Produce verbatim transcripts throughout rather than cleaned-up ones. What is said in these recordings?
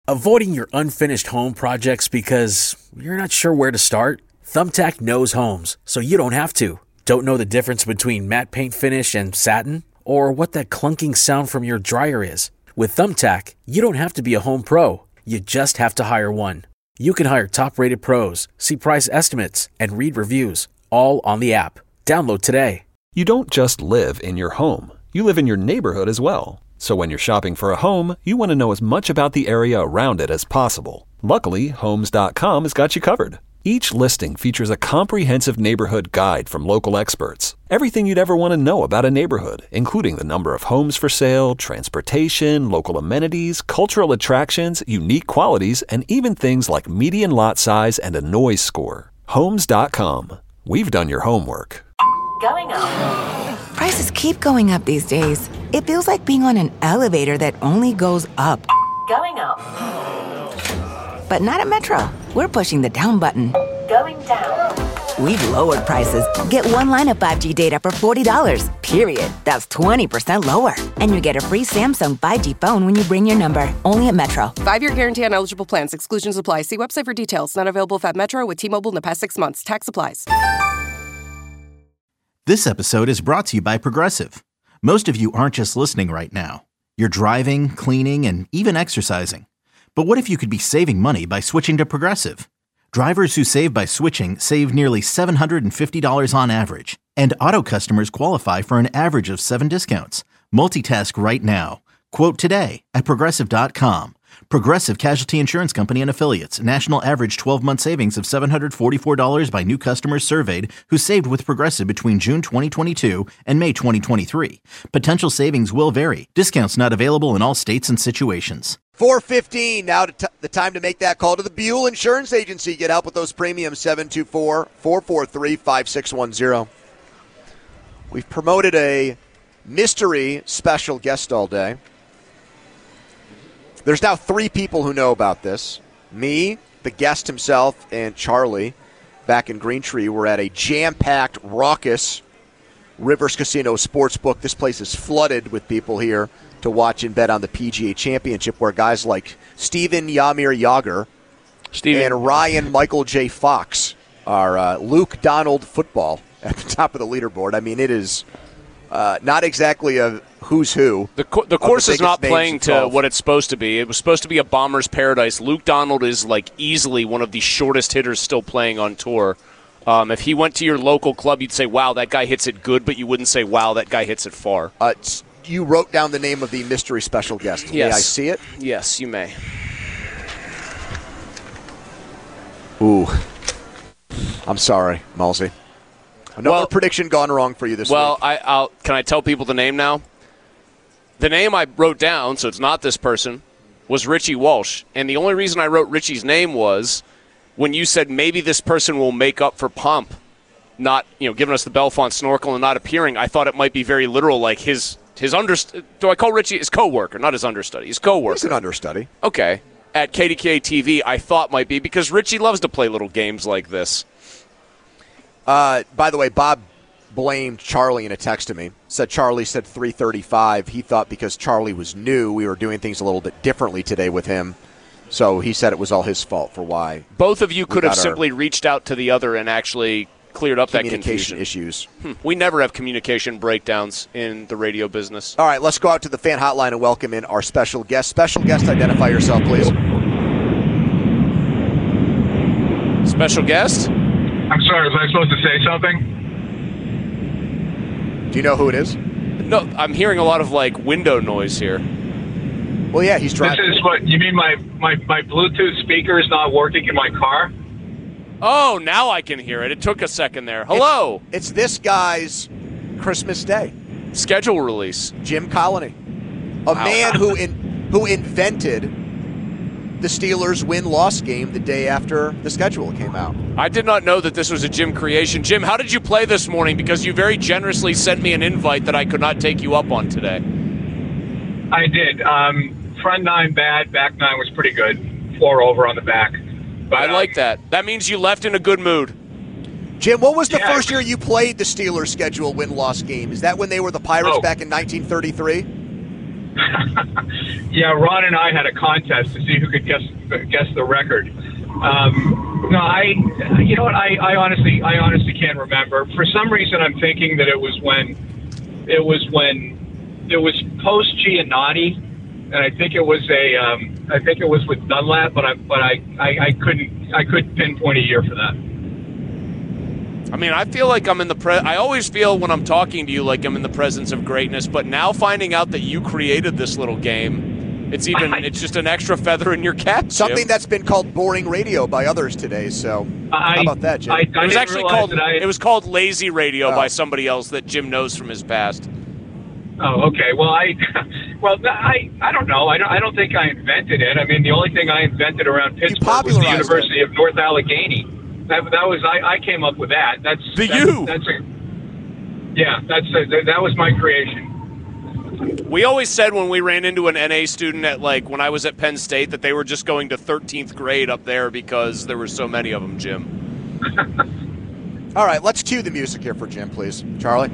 Avoiding your unfinished home projects because you're not sure where to start? Thumbtack knows homes, so you don't have to. Don't know the difference between matte paint finish and satin? Or what that clunking sound from your dryer is? With Thumbtack, you don't have to be a home pro. You just have to hire one. You can hire top-rated pros, see price estimates, and read reviews, all on the app. Download today. You don't just live in your home. You live in your neighborhood as well. So when you're shopping for a home, you want to know as much about the area around it as possible. Luckily, Homes dot com has got you covered. Each listing features a comprehensive neighborhood guide from local experts. Everything you'd ever want to know about a neighborhood, including the number of homes for sale, transportation, local amenities, cultural attractions, unique qualities, and even things like median lot size and a noise score. Homes dot com. We've done your homework. Going up. Prices keep going up these days. It feels like being on an elevator that only goes up. Going up. But not at Metro. We're pushing the down button. Going down. We've lowered prices. Get one line of five G data for forty dollars, period. That's twenty percent lower. And you get a free Samsung five G phone when you bring your number. Only at Metro. Five-year guarantee on eligible plans. Exclusions apply. See website for details. Not available at Metro with T-Mobile in the past six months. Tax applies. This episode is brought to you by Progressive. Most of you aren't just listening right now. You're driving, cleaning, and even exercising. But what if you could be saving money by switching to Progressive? Drivers who save by switching save nearly seven hundred fifty dollars on average. And auto customers qualify for an average of seven discounts. Multitask right now. Quote today at Progressive dot com. Progressive Casualty Insurance Company and Affiliates. National average twelve-month savings of seven hundred forty-four dollars by new customers surveyed who saved with Progressive between June twenty twenty-two and May twenty twenty-three. Potential savings will vary. Discounts not available in all states and situations. four fifteen, now to t- the time to make that call to the Buell Insurance Agency. Get help with those premiums, seven two four, four four three, five six one zero. We've promoted a mystery special guest all day. There's now three people who know about this. Me, the guest himself, and Charlie back in Green Tree were at a jam-packed, raucous Rivers Casino Sportsbook. This place is flooded with people here to watch and bet on the P G A Championship, where guys like Steven Yamir Yager Steven. and Ryan Michael J. Fox are uh, Luke Donald football at the top of the leaderboard. I mean, it is uh, not exactly a who's who. The, co- the course the is not playing to golf. What it's supposed to be. It was supposed to be a bomber's paradise. Luke Donald is like easily one of the shortest hitters still playing on tour. Um, if he went to your local club, you'd say, wow, that guy hits it good, but you wouldn't say, wow, that guy hits it far. Uh, you wrote down the name of the mystery special guest. Yes. May I see it? Yes, you may. Ooh. I'm sorry, Malsey. Another well, prediction gone wrong for you this well, week. Well, I, I'll, can I tell people the name now? The name I wrote down, so it's not this person, was Richie Walsh. And the only reason I wrote Richie's name was when you said maybe this person will make up for Pomp not, you know, giving us the Belfont snorkel and not appearing. I thought it might be very literal, like his his understudy. Do I call Richie his co-worker, not his understudy? His co-worker. He's an understudy. Okay. At K D K T V, I thought might be because Richie loves to play little games like this. Uh, by the way, Bob blamed Charlie in a text to me. Said Charlie said three thirty-five. He thought because Charlie was new, we were doing things a little bit differently today with him. So he said it was all his fault for why. Both of you could have simply reached out to the other and actually cleared up that communication confusion. issues. Hmm. We never have communication breakdowns in the radio business. All right, let's go out to the fan hotline and welcome in our special guest. Special guest, identify yourself, please. Special guest? I'm sorry, was I supposed to say something? Do you know who it is? No, I'm hearing a lot of, like, window noise here. Well, yeah, he's driving. This is what, you mean my, my, my Bluetooth speaker is not working in my car? Oh, now I can hear it. It took a second there. Hello. It's, it's this guy's Christmas Day. Schedule release. Jim Colony. A wow. man who in, who invented the Steelers win-loss game the day after the schedule came out. I did not know that this was a Jim creation. Jim, how did you play this morning? Because you very generously sent me an invite that I could not take you up on today. I did. Um, front nine bad, back nine was pretty good. Four over on the back. But, I like um, that. That means you left in a good mood. Jim, what was the yeah. first year you played the Steelers schedule win-loss game? Is that when they were the Pirates oh. back in nineteen thirty-three? Yeah, Ron and I had a contest to see who could guess guess the record. Um, no, I, you know what? I, I honestly, I honestly can't remember. For some reason, I'm thinking that it was when, it was when, it was post Giannotti, and I think it was a, um, I think it was with Dunlap, but I, but I, I, I couldn't, I couldn't pinpoint a year for that. I mean, I feel like I'm in the pre- I always feel when I'm talking to you like I'm in the presence of greatness, but now finding out that you created this little game, it's even it's just an extra feather in your cap, Jim. Something that's been called boring radio by others today. So I, how about that, Jim? I, I it was actually called I, it was called lazy radio Oh. by somebody else that Jim knows from his past. Oh, okay. Well, I, well, I, I don't know. I don't, I don't think I invented it. I mean, the only thing I invented around Pittsburgh was the popularized University of North Allegheny. That, that was I, I came up with that. That's The that's, U. That's a, yeah. That's a, that was my creation. We always said when we ran into an N A student at like when I was at Penn State that they were just going to thirteenth grade up there because there were so many of them, Jim. All right, let's cue the music here for Jim, please. Charlie?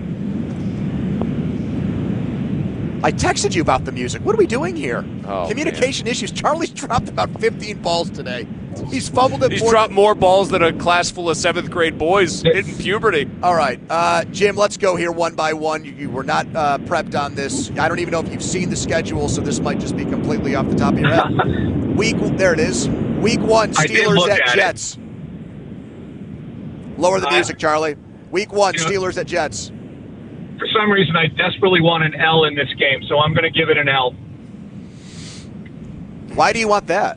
I texted you about the music. What are we doing here? Oh, Communication issues. Charlie's dropped about fifteen balls today. He's fumbled it. He's more dropped than- more balls than a class full of seventh grade boys hitting puberty. All right, uh, Jim, let's go here one by one. You, you were not uh, prepped on this. I don't even know if you've seen the schedule, so this might just be completely off the top of your head. Week, there it is. Week one, I did Steelers look at at it. Jets. Lower the Uh, music, Charlie. Week one, you know- Steelers at Jets. For some reason, I desperately want an L in this game, so I'm going to give it an L. Why do you want that?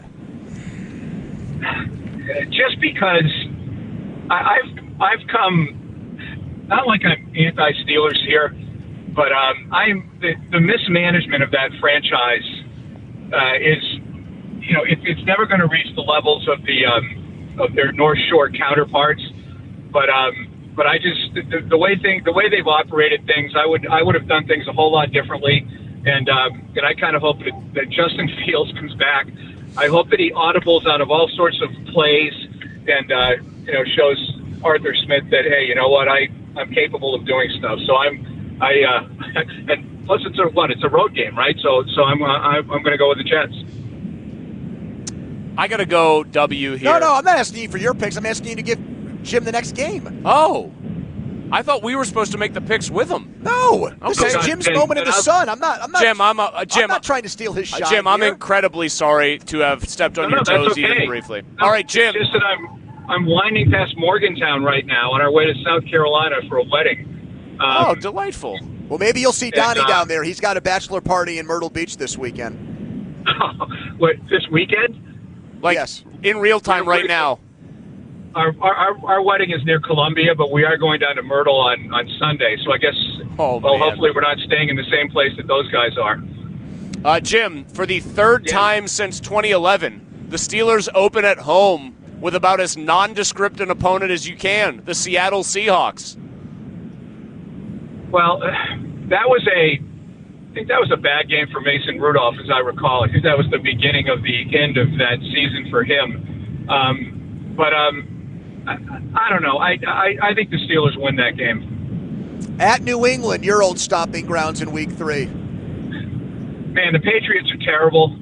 Just because I, I've I've come, not like I'm anti-Steelers here, but um, I'm the, the mismanagement of that franchise uh, is, you know, it, it's never going to reach the levels of the um, of their North Shore counterparts. But um, but I just the, the way thing the way they've operated things, I would I would have done things a whole lot differently. And um, and I kind of hope that, that Justin Fields comes back. I hope that he audibles out of all sorts of plays and, uh, you know, shows Arthur Smith that, hey, you know what, I, I'm capable of doing stuff. So I'm, I, uh, and plus it's a, what, it's a road game, right? So, so I'm, uh, I'm, I'm going to go with the Jets. I got to go W here. No, no, I'm not asking you for your picks. I'm asking you to give Jim the next game. Oh. I thought we were supposed to make the picks with him. No, this Okay. is Jim's Then- moment in then the I'll- sun. I'm not. I'm not. Jim, I'm, uh, Jim, I'm not trying to steal his Uh, shot. Jim, I'm here. incredibly sorry to have stepped on No, your no, that's toes okay. even briefly. No, All right, Jim. It's just that I'm, I'm winding past Morgantown right now on our way to South Carolina for a wedding. Um, Oh, delightful. Well, maybe you'll see Donnie uh, down there. He's got a bachelor party in Myrtle Beach this weekend. what, this weekend? Like Yes. in real time right now. Our, our our wedding is near Columbia, but we are going down to Myrtle on, on Sunday. So I guess, Oh, well, man. hopefully we're not staying in the same place that those guys are. Uh, Jim, for the third Yeah. time since twenty eleven, the Steelers open at home with about as nondescript an opponent as you can, the Seattle Seahawks. Well, uh, that was a, I think that was a bad game for Mason Rudolph, as I recall. I think that was the beginning of the end of that season for him. Um, but um, I, I don't know. I, I I think the Steelers win that game. At New England, your old stomping grounds in Week Three. Man, the Patriots are terrible.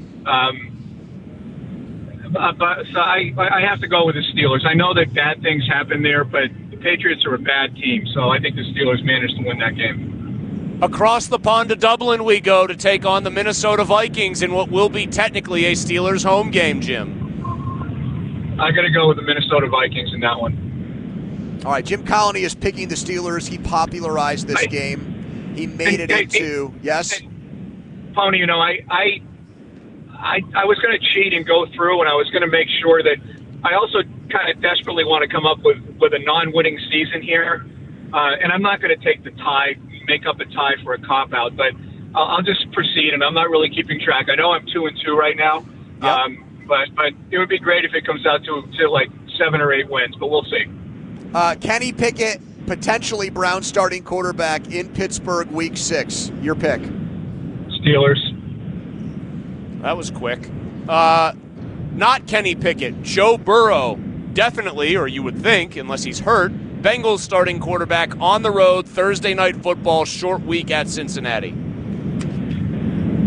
Um, uh, but so I I have to go with the Steelers. I know that bad things happen there, but the Patriots are a bad team, so I think the Steelers managed to win that game. Across the pond to Dublin we go to take on the Minnesota Vikings in what will be technically a Steelers home game, Jim. I got to go with the Minnesota Vikings in that one. All right, Jim Colony is picking the Steelers. He popularized this Hey. game. He made it Hey, hey, into yes. hey, Pony, you know, I I I, I was going to cheat and go through, and I was going to make sure that I also kind of desperately want to come up with, with a non-winning season here. Uh, and I'm not going to take the tie, make up a tie for a cop-out, but I'll, I'll just proceed, and I'm not really keeping track. I know I'm two and two right now, Yep. um, but but it would be great if it comes out to, to like seven or eight wins, but we'll see. Uh, Kenny Pickett, potentially Brown starting quarterback in Pittsburgh, Week Six. Your pick. Steelers. That was quick. Uh, not Kenny Pickett. Joe Burrow, definitely, or you would think, unless he's hurt, Bengals starting quarterback on the road, Thursday night football, short week at Cincinnati.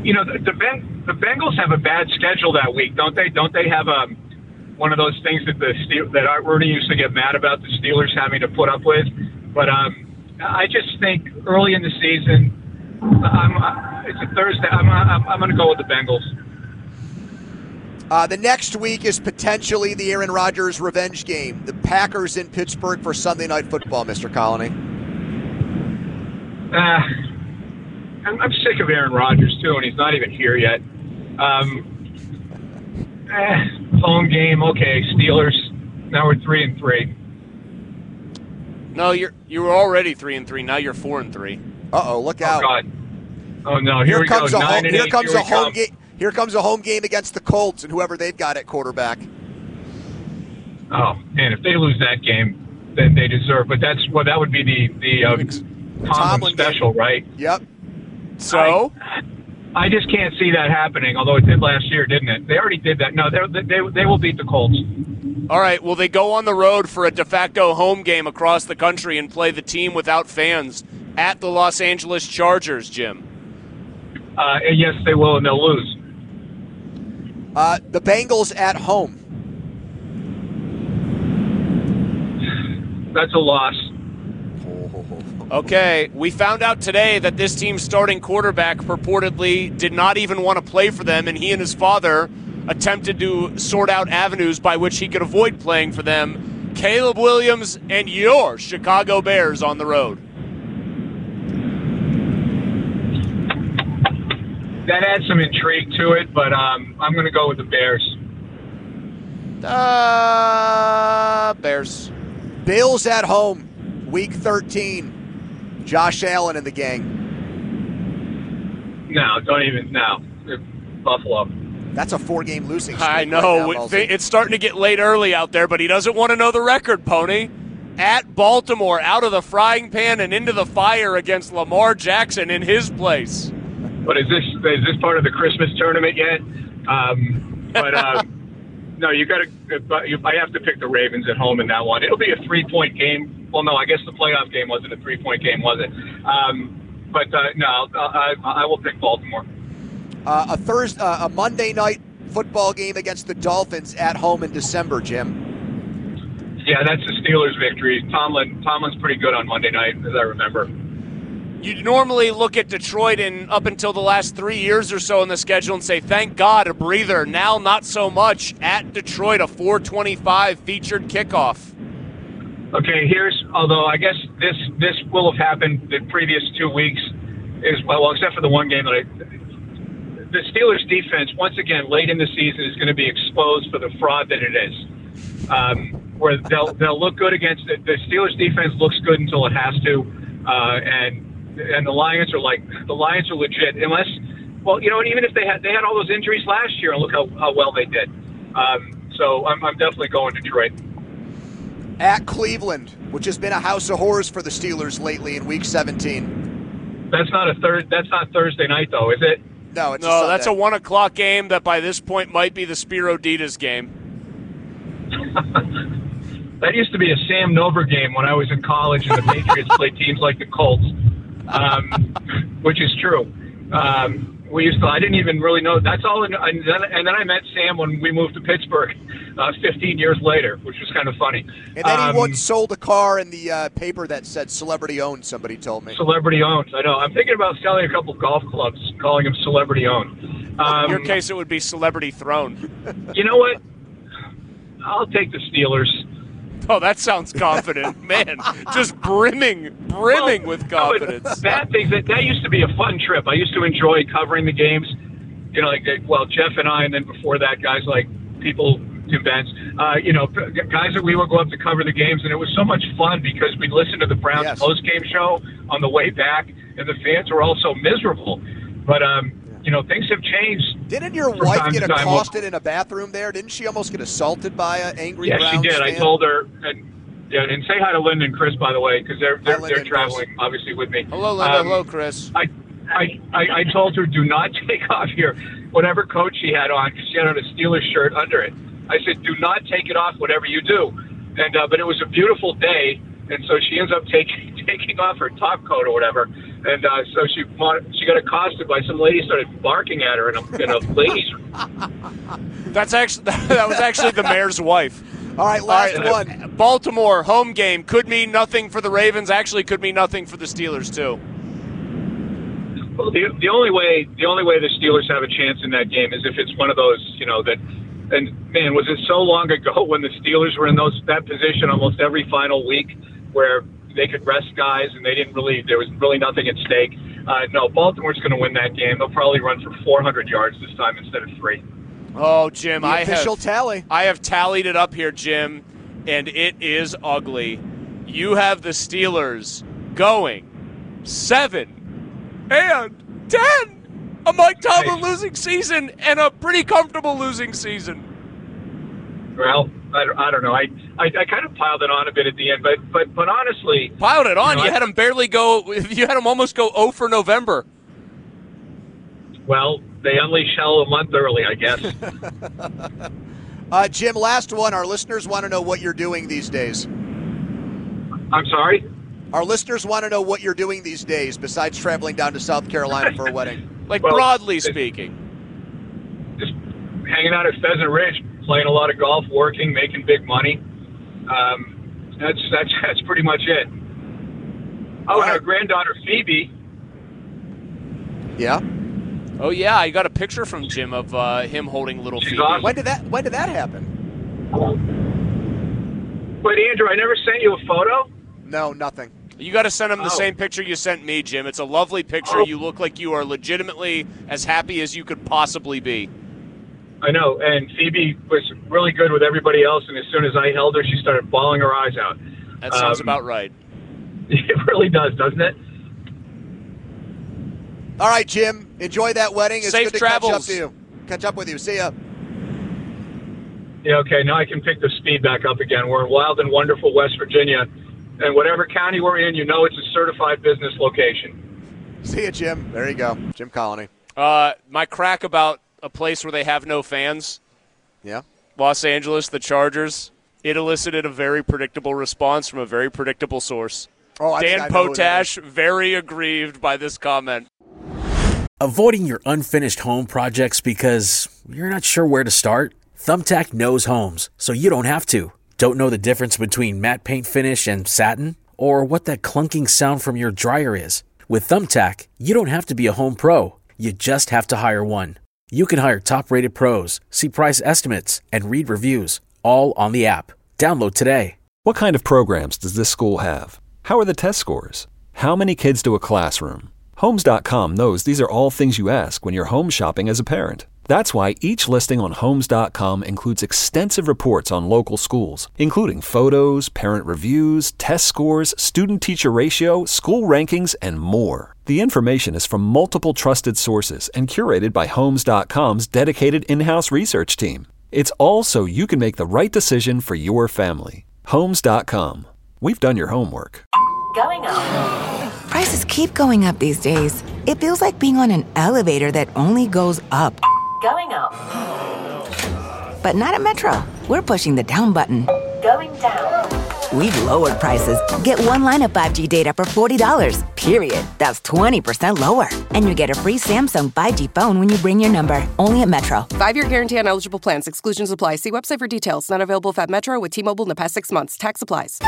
you know, the the, ben, the Bengals have a bad schedule that week, don't they? Don't they have um, one of those things that the Steel, that Art Rooney used to get mad about the Steelers having to put up with? But um, I just think early in the season, I'm, uh, it's a Thursday. I'm I'm, I'm going to go with the Bengals. Uh, the next week is potentially the Aaron Rodgers revenge game. The Packers in Pittsburgh for Sunday Night Football, Mister Colony. Uh, I'm, I'm sick of Aaron Rodgers, too, and he's not even here yet. Um, eh, home game, okay, Steelers. Now we're three and three. No, you're you were already three and three. Now you're four and three. Uh-oh, look out. Oh, God. Oh, no, here, Here we comes go. a Nine home, and here eight. comes Here a we home come. game. Here comes a home game against the Colts and whoever they've got at quarterback. Oh, man, if they lose that game, then they deserve. But that's well, that would be the the uh, Tomlin, Tomlin special, game. right? Yep. So I, I just can't see that happening. Although it did last year, didn't it? They already did that. No, they they they will beat the Colts. all right, will they go on the road for a de facto home game across the country and play the team without fans at the Los Angeles Chargers, Jim? Uh, and yes, they will, and they'll lose. Uh, the Bengals at home. That's a loss. Okay, we found out today that this team's starting quarterback purportedly did not even want to play for them, and he and his father attempted to sort out avenues by which he could avoid playing for them. Caleb Williams and your Chicago Bears on the road. That adds some intrigue to it, but um, I'm going to go with the Bears. Uh, Bears. Bills at home, week thirteen. Josh Allen and the gang. No, don't even. No, Buffalo. That's a four-game losing streak. I right know. now, It- it's starting to get late early out there, but he doesn't want to know the record, Pony. At Baltimore, out of the frying pan and into the fire against Lamar Jackson in his place. But is this is this part of the Christmas tournament yet? Um, but uh, no, you got to. I have to pick the Ravens at home in that one. It'll be a three-point game. Well, no, I guess the playoff game wasn't a three-point game, was it? Um, but uh, no, I, I will pick Baltimore. Uh, a Thursday, uh, a Monday night football game against the Dolphins at home in December, Jim. Yeah, that's the Steelers' victory. Tomlin, Tomlin's pretty good on Monday night, as I remember. You normally look at Detroit in up until the last three years or so in the schedule and say, thank God, a breather. Now, not so much. At Detroit, a four twenty-five featured kickoff. Okay, here's, although I guess this this will have happened the previous two weeks, is well, except for the one game that I, the Steelers' defense, once again, late in the season, is going to be exposed for the fraud that it is. Um, where they'll they'll look good against it. The Steelers' defense looks good until it has to, uh, and and the Lions are like the Lions are legit. Unless, well, you know, even if they had they had all those injuries last year, and look how, how well they did. Um, so I'm I'm definitely going Detroit. At Cleveland, which has been a house of horrors for the Steelers lately in Week seventeen. That's not a third. That's not Thursday night, though, is it? No, it's no. A That's a one o'clock game that by this point might be the Spiro Ditas game. That used to be a Sam Nover game when I was in college, and the Patriots played teams like the Colts, um, which is true. Um, we used to. I didn't even really know. That's all. In, and, then, and then I met Sam when we moved to Pittsburgh, uh, fifteen years later, which was kind of funny. And then um, he once sold a car in the uh, paper that said "celebrity owned." Somebody told me. Celebrity owned. I know. I'm thinking about selling a couple golf clubs, calling them celebrity owned. Um, in your case, it would be celebrity throne. You know what? I'll take the Steelers. Oh, that sounds confident, man! Just brimming, brimming well, with confidence. No, that thing that that used to be a fun trip. I used to enjoy covering the games. You know, like well, Jeff and I, and then before that, guys like people, Tim Benz. Uh, you know, guys that we would go up to cover the games, and it was so much fun because we'd listen to the Browns yes. post game show on the way back, and the fans were all so miserable. But um, you know, things have changed. Didn't your from wife time get to time. accosted in a bathroom there? Didn't she almost get assaulted by an angry Yeah, Browns she did. fan? I told her. And, yeah, and say hi to Linda and Chris, by the way, because they're they're, Linda they're and traveling Chris. obviously with me. Hello, Linda. Um, Hello, Chris. I, I, I, I told her, do not take off your whatever coat she had on, because she had on a Steelers shirt under it. I said, do not take it off, whatever you do. And uh, but it was a beautiful day, and so she ends up taking taking off her top coat or whatever. And uh, so she she got accosted by some lady, started barking at her in a, in a ladies' room. That's actually that was actually the mayor's wife. All right, last All right, one. Baltimore home game could mean nothing for the Ravens. Actually, could mean nothing for the Steelers too. Well, the the only way the only way the Steelers have a chance in that game is if it's one of those, you know, that. And man, was it so long ago when the Steelers were in those that position almost every final week, where they could rest guys and they didn't really, there was really nothing at stake. Uh, no, Baltimore's going to win that game. They'll probably run for four hundred yards this time instead of three. Oh, Jim, The I official have tally. I have tallied it up here, Jim, and it is ugly. You have the Steelers going seven and ten. A Mike Tomlin losing season and a pretty comfortable losing season. Well, I, I don't know. I, I I kind of piled it on a bit at the end, but but but honestly, Piled it on. You know, You I- had him barely go. You had him almost go oh for November. well, they unleash hell a month early, I guess. Uh, Jim, last one. Our listeners want to know what you're doing these days. I'm sorry? Our listeners want to know what you're doing these days besides traveling down to South Carolina for a wedding. Like Well, broadly it- speaking. Just hanging out at Pheasant Ridge, playing a lot of golf, working, making big money. Um, that's that's that's pretty much it. Oh, and our granddaughter Phoebe. Yeah. Oh yeah, I got a picture from Jim of uh, him holding little She's Phoebe. awesome. When did that When did that happen? But Andrew, I never sent you a photo. No, nothing. You got to send him the Oh. same picture you sent me, Jim. It's a lovely picture. Oh. You look like you are legitimately as happy as you could possibly be. I know, and Phoebe was really good with everybody else, and as soon as I held her, she started bawling her eyes out. That sounds Um, about right. It really does, doesn't it? All right, Jim. Enjoy that wedding. It's Safe good to travels. catch up to you. Catch up with you. See ya. Yeah, okay, now I can pick the speed back up again. We're in wild and wonderful West Virginia, and whatever county we're in, you know it's a certified business location. See ya, Jim. There you go. Jim Colony. Uh, my crack about a place where they have no fans, Yeah. Los Angeles, the Chargers, it elicited a very predictable response from a very predictable source. Oh, I think Dan I know who that Potash, very aggrieved by this comment. Avoiding your unfinished home projects because you're not sure where to start? Thumbtack knows homes, so you don't have to. Don't know the difference between matte paint finish and satin? Or what that clunking sound from your dryer is? With Thumbtack, you don't have to be a home pro. You just have to hire one. You can hire top-rated pros, see price estimates, and read reviews, all on the app. Download today. What kind of programs does this school have? How are the test scores? How many kids do a classroom? Homes dot com knows these are all things you ask when you're home shopping as a parent. That's why each listing on Homes dot com includes extensive reports on local schools, including photos, parent reviews, test scores, student-teacher ratio, school rankings, and more. The information is from multiple trusted sources and curated by Homes dot com's dedicated in-house research team. It's all so you can make the right decision for your family. Homes dot com. We've done your homework. Going up. Prices keep going up these days. It feels like being on an elevator that only goes up. Going up. But not at Metro. We're pushing the down button. Going down. We've lowered prices. Get one line of five G data for forty dollars, period. That's twenty percent lower. And you get a free Samsung five G phone when you bring your number. Only at Metro. Five-year guarantee on eligible plans. Exclusions apply. See website for details. Not available if at Metro with T-Mobile in the past six months. Tax applies.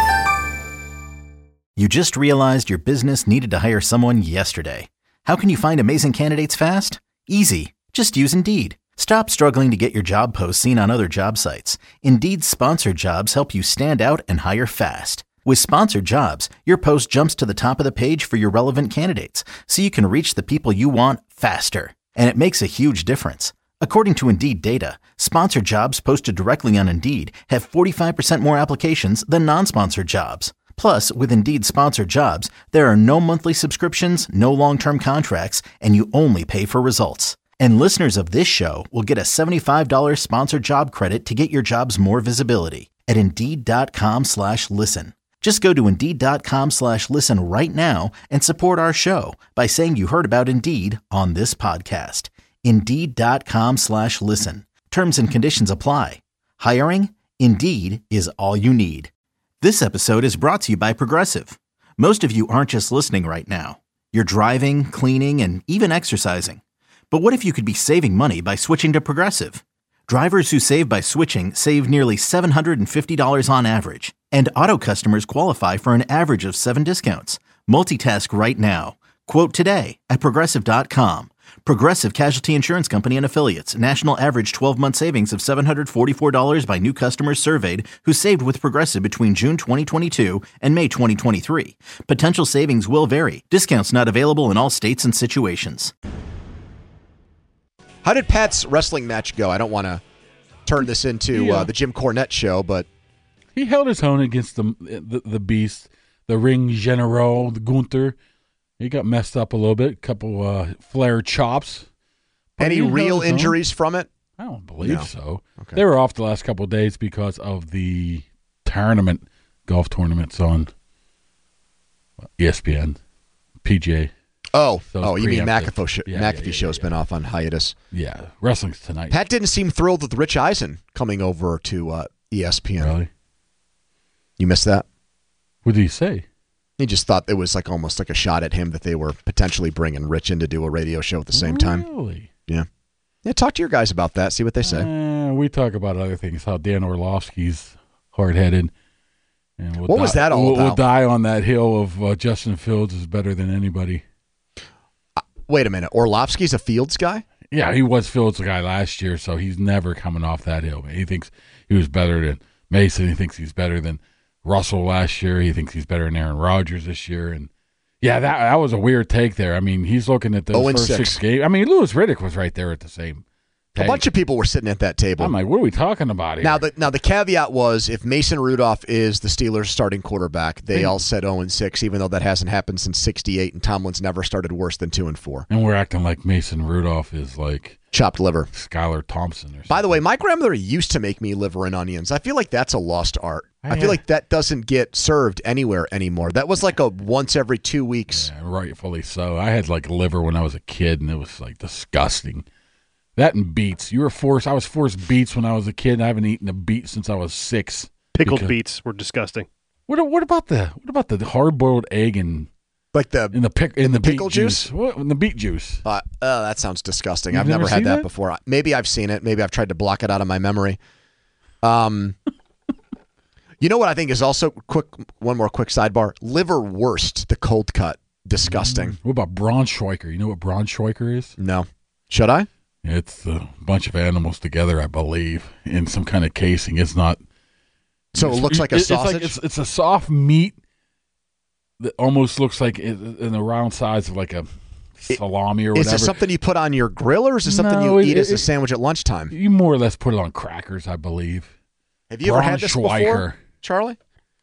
You just realized your business needed to hire someone yesterday. How can you find amazing candidates fast? Easy. Just use Indeed. Stop struggling to get your job posts seen on other job sites. Indeed's sponsored jobs help you stand out and hire fast. With sponsored jobs, your post jumps to the top of the page for your relevant candidates, so you can reach the people you want faster. And it makes a huge difference. According to Indeed data, sponsored jobs posted directly on Indeed have forty-five percent more applications than non-sponsored jobs. Plus, with Indeed sponsored jobs, there are no monthly subscriptions, no long-term contracts, and you only pay for results. And listeners of this show will get a seventy-five dollars sponsored job credit to get your jobs more visibility at Indeed.com slash listen. Just go to Indeed.com slash listen right now and support our show by saying you heard about Indeed on this podcast. Indeed.com slash listen. Terms and conditions apply. Hiring? Indeed is all you need. This episode is brought to you by Progressive. Most of you aren't just listening right now. You're driving, cleaning, and even exercising. But what if you could be saving money by switching to Progressive? Drivers who save by switching save nearly seven hundred fifty dollars on average. And auto customers qualify for an average of seven discounts. Multitask right now. Quote today at Progressive dot com. Progressive Casualty Insurance Company and Affiliates. National average twelve-month savings of seven hundred forty-four dollars by new customers surveyed who saved with Progressive between June twenty twenty-two and May twenty twenty-three. Potential savings will vary. Discounts not available in all states and situations. How did Pat's wrestling match go? I don't want to turn this into Yeah. uh, the Jim Cornette show, but He held his own against the the, the beast, the ring general, the Gunther. He got messed up a little bit, a couple uh, flare chops. But any he held real his own. injuries from it? I don't believe No. so. Okay. They were off the last couple of days because of the tournament, golf tournaments on E S P N, P G A. Oh, So oh, it's you mean preemptive. McAfee, sh- Yeah, yeah, McAfee yeah, show's yeah, been yeah. off on hiatus. Yeah, wrestling's tonight. Pat didn't seem thrilled with Rich Eisen coming over to uh, E S P N. Really? You missed that? What did he say? He just thought it was like almost like a shot at him that they were potentially bringing Rich in to do a radio show at the same time. Really? Yeah. Yeah, talk to your guys about that. See what they say. Uh, we talk about other things. How Dan Orlovsky's hard-headed. And we'll What was that all we'll, about? We'll die on that hill of uh, Justin Fields is better than anybody. Wait a minute. Orlovsky's a Fields guy? Yeah, he was Fields' guy last year, so he's never coming off that hill. He thinks he was better than Mason. He thinks he's better than Russell last year. He thinks he's better than Aaron Rodgers this year. And yeah, that that was a weird take there. I mean, he's looking at the oh and first six. six games. I mean, Louis Riddick was right there at the same. A bunch of people were sitting at that table. I'm like, what are we talking about here? Now the now the caveat was if Mason Rudolph is the Steelers' starting quarterback, they Hey. all said oh and six, even though that hasn't happened since sixty-eight, and Tomlin's never started worse than two and four. And we're acting like Mason Rudolph is like chopped liver. Skylar Thompson or something. By the way, my grandmother used to make me liver and onions. I feel like that's a lost art. I, I feel have- like that doesn't get served anywhere anymore. That was like a once every two weeks. Yeah, rightfully so. I had like liver when I was a kid, and it was like disgusting. That and beets. You were forced. I was forced beets when I was a kid. And I haven't eaten a beet since I was six. Pickled Because- beets were disgusting. What what about the what about the hard boiled egg and Like the in the pick in the, beet pickle juice? What in the beet juice? Uh, oh, that sounds disgusting. You've I've never, never had seen that, that? before. Maybe I've seen it. Maybe I've tried to block it out of my memory. Um, you know what I think is also quick. One more quick sidebar: liverwurst, the cold cut, disgusting. What about Braunschweiger? You know what Braunschweiger is? No, should I? It's a bunch of animals together, I believe, in some kind of casing. It's not. So it it's- looks like a it's sausage? Like, it's, it's a soft meat that almost looks like it, in the round size of like a salami or Is whatever. it something you put on your grill, or is it something No, you it- eat as a it- sandwich at lunchtime? You more or less put it on crackers, I believe. Have you ever had this before, Braunschweiger. Charlie?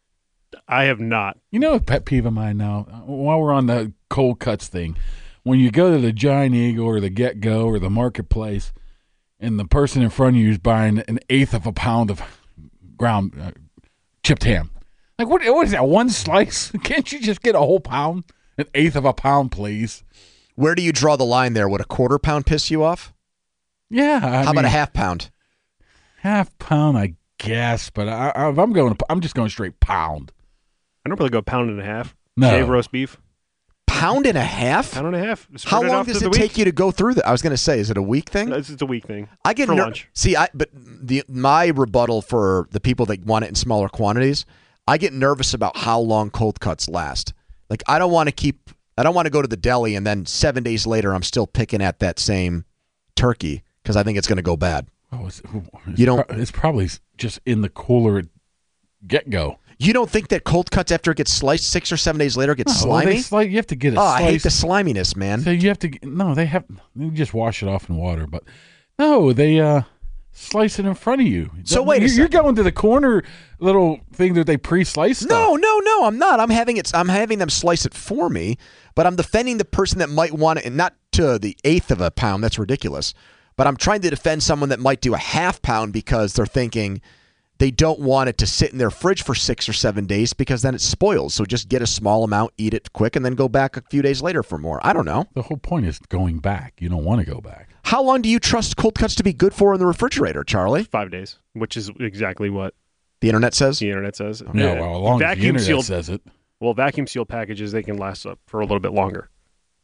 I have not. You know a pet peeve of mine now, while we're on the cold cuts thing, when you go to the Giant Eagle or the Get Go or the Marketplace, and the person in front of you is buying an eighth of a pound of ground uh, chipped ham. Like, what, what is that, one slice? Can't you just get a whole pound? An eighth of a pound, please. Where do you draw the line there? Would a quarter pound piss you off? Yeah. I How mean, about a half pound? half pound, I guess, but I, I, if I'm going, I'm just going straight pound. I normally go pound and a half. No. Shave roast beef. Pound and a half? Pound and a half. Spread How it long off does through it the take week. you to go through that? I was going to say, is it a week thing? No, It's it's a week thing. I get for ner- lunch. See, I but the my rebuttal for the people that want it in smaller quantities, I get nervous about how long cold cuts last. Like I don't want to keep I don't want to go to the deli and then seven days later I'm still picking at that same turkey because I think it's going to go bad. Oh, it's, it's You don't- pro- it's probably just in the cooler get go. You don't think that cold cuts after it gets sliced six or seven days later gets No, well, slimy? they sli- you have to get it Oh, I hate sliced. the sliminess, man. So you have to. No, they have. You just wash it off in water, but no, they uh, slice it in front of you. So wait a you're, you're second. going to the corner little thing that they pre-slice. Stuff. No, no, no, I'm not. I'm having it. I'm having them slice it for me, but I'm defending the person that might want it, and not to the eighth of a pound. That's ridiculous. But I'm trying to defend someone that might do a half pound because they're thinking they don't want it to sit in their fridge for six or seven days because then it spoils. So just get a small amount, eat it quick, and then go back a few days later for more. I don't know. The whole point is going back. You don't want to go back. How long do you trust cold cuts to be good for in the refrigerator, Charlie? Five days, which is exactly what The internet says. the internet says. Yeah, Uh, well, as long as the vacuum internet sealed, says it. Well, vacuum sealed packages they can last up for a little bit longer.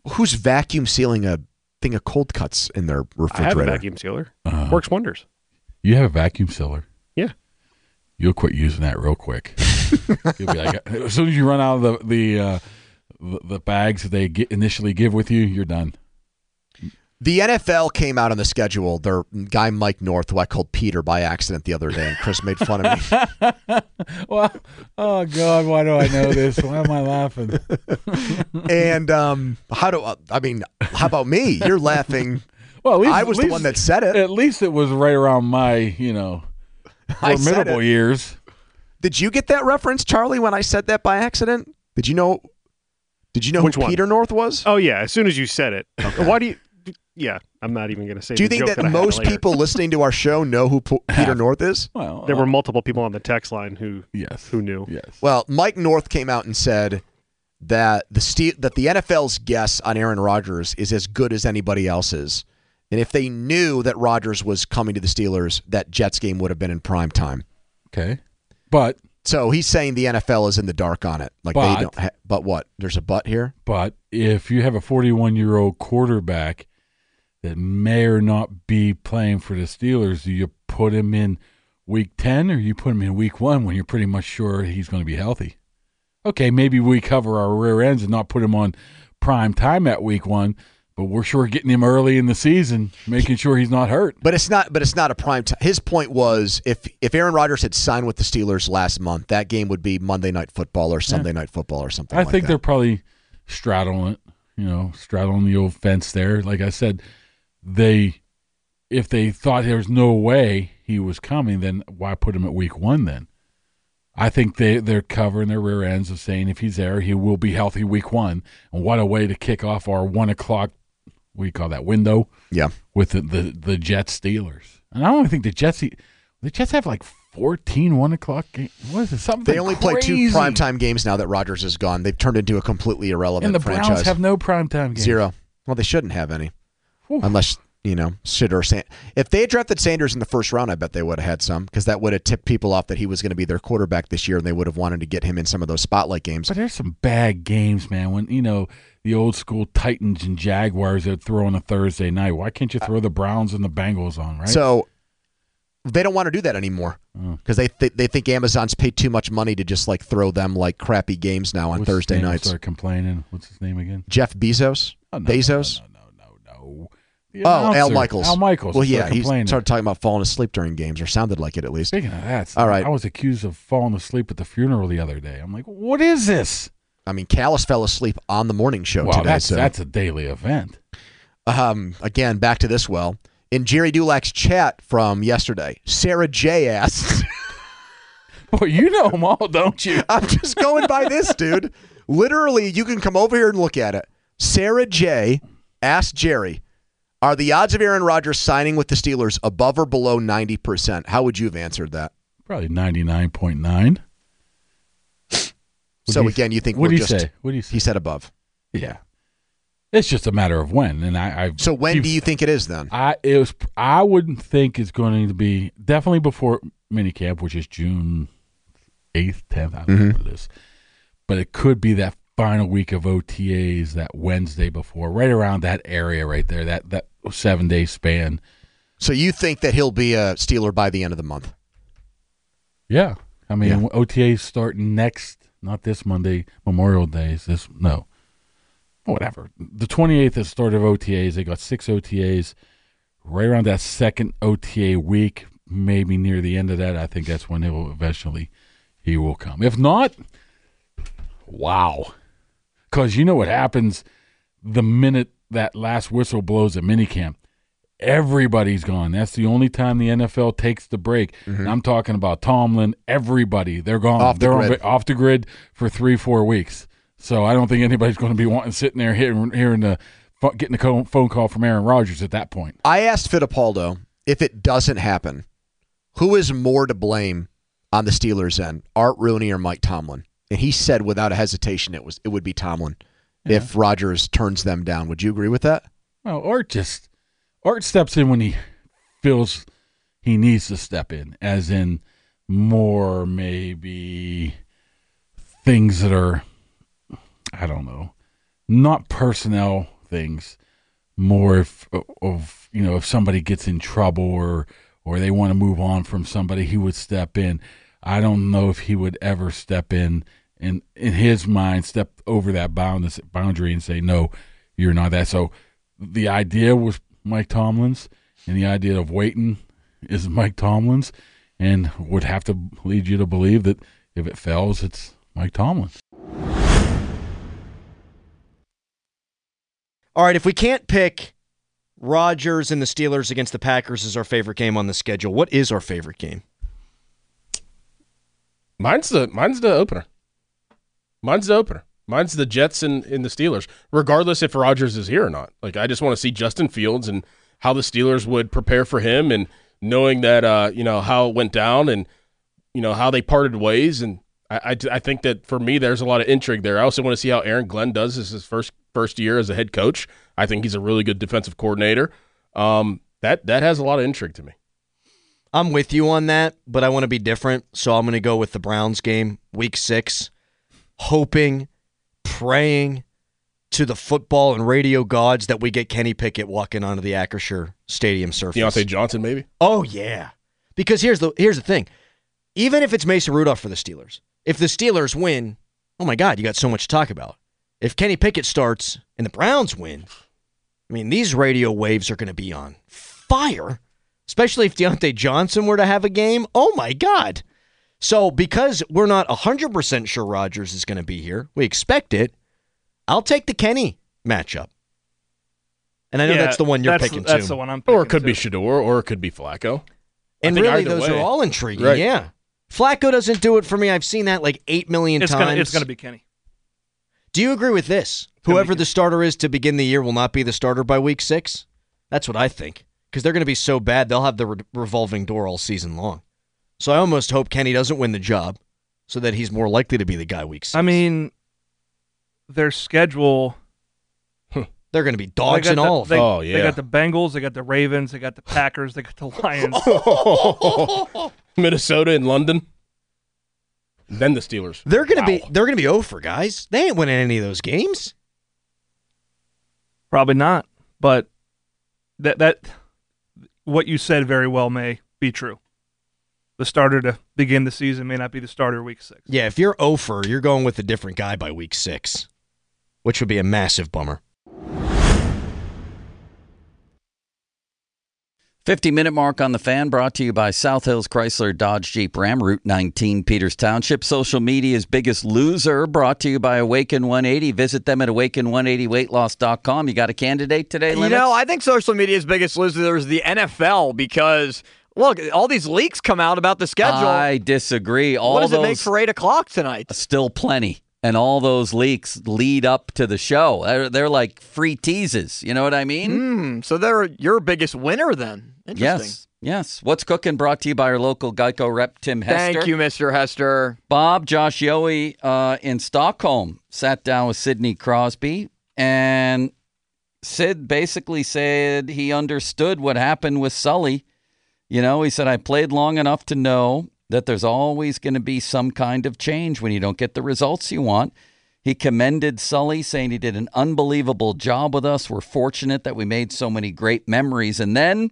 Who's vacuum sealing a thing of cold cuts in their I refrigerator? have a vacuum sealer. Uh, Works wonders. You have a vacuum sealer. Yeah. You'll quit using that real quick. You'll be like, as soon as you run out of the the uh, the, the bags that they get initially give with you, you're done. The N F L came out on the schedule. Their guy Mike North, who I called Peter by accident the other day, and Chris made fun of me. Well, oh God, why do I know this? Why am I laughing? And um, how do I mean? How about me? You're laughing. Well, at least, I was at the least- one that said it. At least it was right around my, you know, I said formidable it. years. Did you get that reference, Charlie, when I said that by accident? Did you know? Did you know Which who one? Peter North was? Oh yeah, as soon as you said it. Why do you? Yeah, I'm not even going to say. Do you the think joke that I had most later. people listening to our show know who P- Peter North is? Well, There were multiple people on the text line who yes, who knew. yes. Well, Mike North came out and said that the Ste- that the N F L's guess on Aaron Rodgers is as good as anybody else's. And if they knew that Rodgers was coming to the Steelers, that Jets game would have been in prime time. Okay, but So he's saying the N F L is in the dark on it. Like But- they don't. Ha- but what? There's a but here. but if you have a forty-one-year-old quarterback that may or not be playing for the Steelers, do you put him in week ten or you put him in week one when you're pretty much sure he's going to be healthy? Okay, maybe we cover our rear ends and not put him on prime time at week one, but we're sure getting him early in the season, making sure he's not hurt. But it's not. But it's not a prime time. His point was, if if Aaron Rodgers had signed with the Steelers last month, that game would be Monday Night Football or Sunday Night Football or something. I like think that. they're probably straddling it, you know, straddling the old fence there. Like I said, they, if they thought there was no way he was coming, then why put him at week one then? I think they, they're covering their rear ends of saying if he's there, he will be healthy week one. And what a way to kick off our one o'clock, what do you call that, window? Yeah. With the, the, the Jets Steelers. And I don't think the Jets, the Jets have like fourteen one o'clock games. What is it? Something They only play two crazy. primetime games now that Rodgers is gone. They've turned into a completely irrelevant And the franchise. Browns have no primetime games. Zero. Well, they shouldn't have any. Whew. Unless, you know, Sid or San- if they had drafted Sanders in the first round, I bet they would have had some, because that would have tipped people off that he was going to be their quarterback this year, and they would have wanted to get him in some of those spotlight games. But there's some bad games, man. When, you know, the old school Titans and Jaguars that throw on a Thursday night. Why can't you throw the Browns and the Bengals on, right? So they don't want to do that anymore because they th- they think Amazon's paid too much money to just like throw them like crappy games now on What's his Thursday name? nights. Start complaining. What's his name again? Jeff Bezos? Oh, no, Bezos? No, no, no, no, no. The Oh, Al announcer, Michaels. Al Michaels. Well, started yeah, he complaining. started talking about falling asleep during games, or sounded like it at least. Speaking of that, All right. I was accused of falling asleep at the funeral the other day. I'm like, what is this? I mean, Callis fell asleep on the morning show Well, today. that's so. that's a daily event. Um, again, back to this well. In Jerry Dulac's chat from yesterday, Sarah J asked, Boy, you know them all, don't you? I'm just going by this, dude. Literally, you can come over here and look at it. Sarah J asked Jerry, are the odds of Aaron Rodgers signing with the Steelers above or below ninety percent? How would you have answered that? Probably ninety-nine point nine. So you- again, you think what we're do you just, say? What do you say? He said above. Yeah, it's just a matter of when. And I, I So when keep- do you think it is then? I it was. I wouldn't think it's going to be definitely before minicamp, which is June eighth, tenth. I don't know Mhm. what it is, but it could be that final week of O T As, that Wednesday before, right around that area, right there. That that seven day span. So you think that he'll be a Steeler by the end of the month? Yeah, I mean Yeah. O T As start next, not this Monday. Memorial Day is this no. Whatever. The twenty-eighth is the start of O T As. They got six O T As. Right around that second O T A week, maybe near the end of that, I think that's when he will eventually he will come. If not, wow. Because you know what happens the minute that last whistle blows at minicamp. Everybody's gone. That's the only time the N F L takes the break. And I'm talking about Tomlin, everybody. They're gone. Off the They're grid. On, off the grid for three, four weeks. So I don't think anybody's going to be wanting sitting there hearing, hearing the getting a co- phone call from Aaron Rodgers at that point. I asked Fittipaldo, if it doesn't happen, who is more to blame on the Steelers' end, Art Rooney or Mike Tomlin? And he said without a hesitation it was it would be Tomlin if Rodgers turns them down. Would you agree with that? Well, Art just Art steps in when he feels he needs to step in, as in more maybe things that are, I don't know, not personnel things more if, of, you know, if somebody gets in trouble or or they want to move on from somebody, he would step in. I don't know if he would ever step in and, in his mind, step over that bound, boundary and say, no, you're not that. So the idea was Mike Tomlin's, and the idea of waiting is Mike Tomlin's, and would have to lead you to believe that if it fails, it's Mike Tomlin. All right, if we can't pick Rodgers and the Steelers against the Packers as our favorite game on the schedule, what is our favorite game? Mine's the mine's the opener. Mine's the opener. Mine's the Jets and, and the Steelers, regardless if Rodgers is here or not. Like, I just want to see Justin Fields and how the Steelers would prepare for him, and knowing that uh, you know, how it went down and, you know, how they parted ways. And I, I, I think that for me, there's a lot of intrigue there. I also want to see how Aaron Glenn does as his first first year as a head coach. I think he's a really good defensive coordinator. Um, that that has a lot of intrigue to me. I'm with you on that, but I want to be different, so I'm going to go with the Browns game, week six, hoping, praying to the football and radio gods that we get Kenny Pickett walking onto the Acrisure Stadium surface. Deontay Johnson, maybe? Oh, yeah. Because here's the here's the thing. Even if it's Mason Rudolph for the Steelers, if the Steelers win, oh, my God, you got so much to talk about. If Kenny Pickett starts and the Browns win, I mean, these radio waves are going to be on fire, especially if Deontay Johnson were to have a game. Oh, my God. So because we're not one hundred percent sure Rodgers is going to be here, we expect it, I'll take the Kenny matchup. And I know yeah, that's the one you're that's, picking, that's too. That's the one I'm picking, Or it could too. be Shador, or it could be Flacco. And really, those way. are all intriguing, Right. yeah. Flacco doesn't do it for me. I've seen that like eight million it's times. Gonna, it's going to be Kenny. Do you agree with this? Whoever the starter is to begin the year will not be the starter by week six? That's what I think. Because they're going to be so bad, they'll have the re- revolving door all season long. So I almost hope Kenny doesn't win the job so that he's more likely to be the guy week six. I mean, their schedule... They're going to be dogs in the, all of they, them. Oh, yeah. They got the Bengals, they got the Ravens, they got the Packers, they got the Lions. Minnesota and London. Then the Steelers. They're going to Wow. be they're going to be over, guys. They ain't winning any of those games. Probably not, but that that what you said very well may be true. The starter to begin the season may not be the starter week six. Yeah, if you're over, you're going with a different guy by week six, which would be a massive bummer. fifty-minute mark on the Fan, brought to you by South Hills Chrysler Dodge Jeep Ram, Route nineteen, Peters Township. Social media's biggest loser, brought to you by Awaken one eighty. Visit them at awaken one eighty weight loss dot com. You got a candidate today, You Limits? know, I think social media's biggest loser is the N F L because, look, all these leaks come out about the schedule. I disagree. All what does those, it make for eight o'clock tonight? Still plenty. And all those leaks lead up to the show. They're, they're like free teases. You know what I mean? Mm, so they're your biggest winner then. Interesting. Yes, yes. What's Cooking, brought to you by our local Geico rep, Tim Hester. Thank you, Mister Hester. Bob, Josh Yohe uh, in Stockholm sat down with Sidney Crosby, and Sid basically said he understood what happened with Sully. You know, he said, I played long enough to know that there's always going to be some kind of change when you don't get the results you want. He commended Sully, saying he did an unbelievable job with us. We're fortunate that we made so many great memories. And then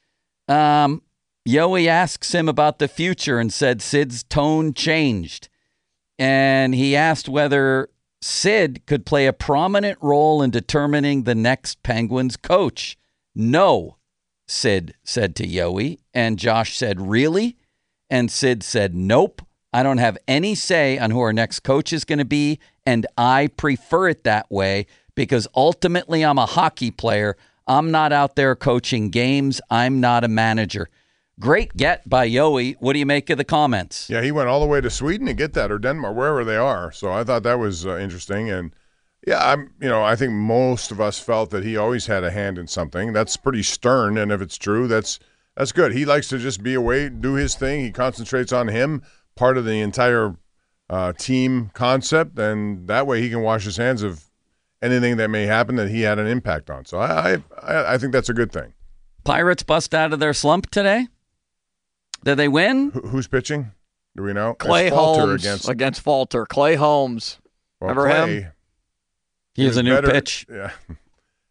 um, Yohe asks him about the future and said Sid's tone changed. And he asked whether Sid could play a prominent role in determining the next Penguins coach. No, Sid said to Yohe. And Josh said, really? And Sid said, nope, I don't have any say on who our next coach is going to be, and I prefer it that way because ultimately I'm a hockey player. I'm not out there coaching games. I'm not a manager. Great get by Yohe. What do you make of the comments? Yeah, he went all the way to Sweden to get that, or Denmark, wherever they are. So I thought that was uh, interesting. And yeah, I'm, you know, I think most of us felt that he always had a hand in something. That's pretty stern, and if it's true, that's That's good. He likes to just be away, do his thing. He concentrates on him, part of the entire uh, team concept, and that way he can wash his hands of anything that may happen that he had an impact on. So I, I, I think that's a good thing. Pirates bust out of their slump today? Did they win? Wh- who's pitching? Do we know? Clay It's Falter Holmes against, against Falter. Clay Holmes. well, Remember Clay, him? He has was a new better- pitch. Yeah.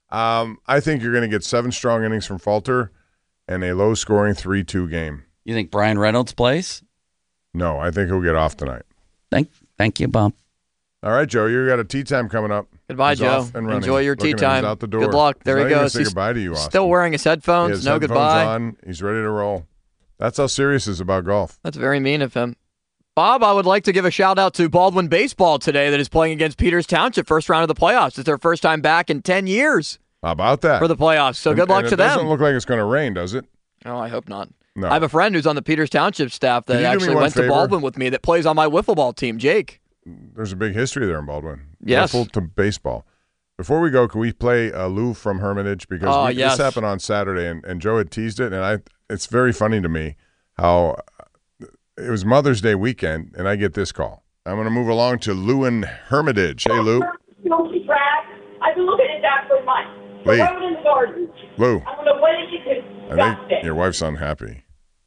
Um, I think you're going to get seven strong innings from Falter and a low-scoring three two game. You think Brian Reynolds plays? No, I think he'll get off tonight. Thank, thank you, Bob. All right, Joe, you got a tea time coming up. Goodbye, He's Joe. off and running. Enjoy your tea Looking at him, time. he's out the door. Good luck. There He's he not even goes. Say He's goodbye to you, Austin. still wearing his headphones. He has no headphones goodbye. on. He's ready to roll. That's how serious he is about golf. That's very mean of him. Bob, I would like to give a shout out to Baldwin Baseball today that is playing against Peters Township, first round of the playoffs. It's their first time back in ten years. How about that? For the playoffs. So And- good luck and to it them. doesn't look like it's going to rain, does it? Oh, I hope not. No. I have a friend who's on the Peters Township staff Can that you do me actually one went favor? to Baldwin with me that plays on my wiffle ball team, Jake. There's a big history there in Baldwin. Yes. Wiffle to baseball. Before we go, can we play uh, Lou from Hermitage? Because Oh, we, yes. this happened on Saturday, and, and Joe had teased it, and I. It's very funny to me how it was Mother's Day weekend, and I get this call. I'm going to move along to Lou in Hermitage. Hey, Lou. Filthy trash. I've been looking at that for months. Lee. Throw it in the garden. Lou. I don't know what it is. I think your wife's unhappy.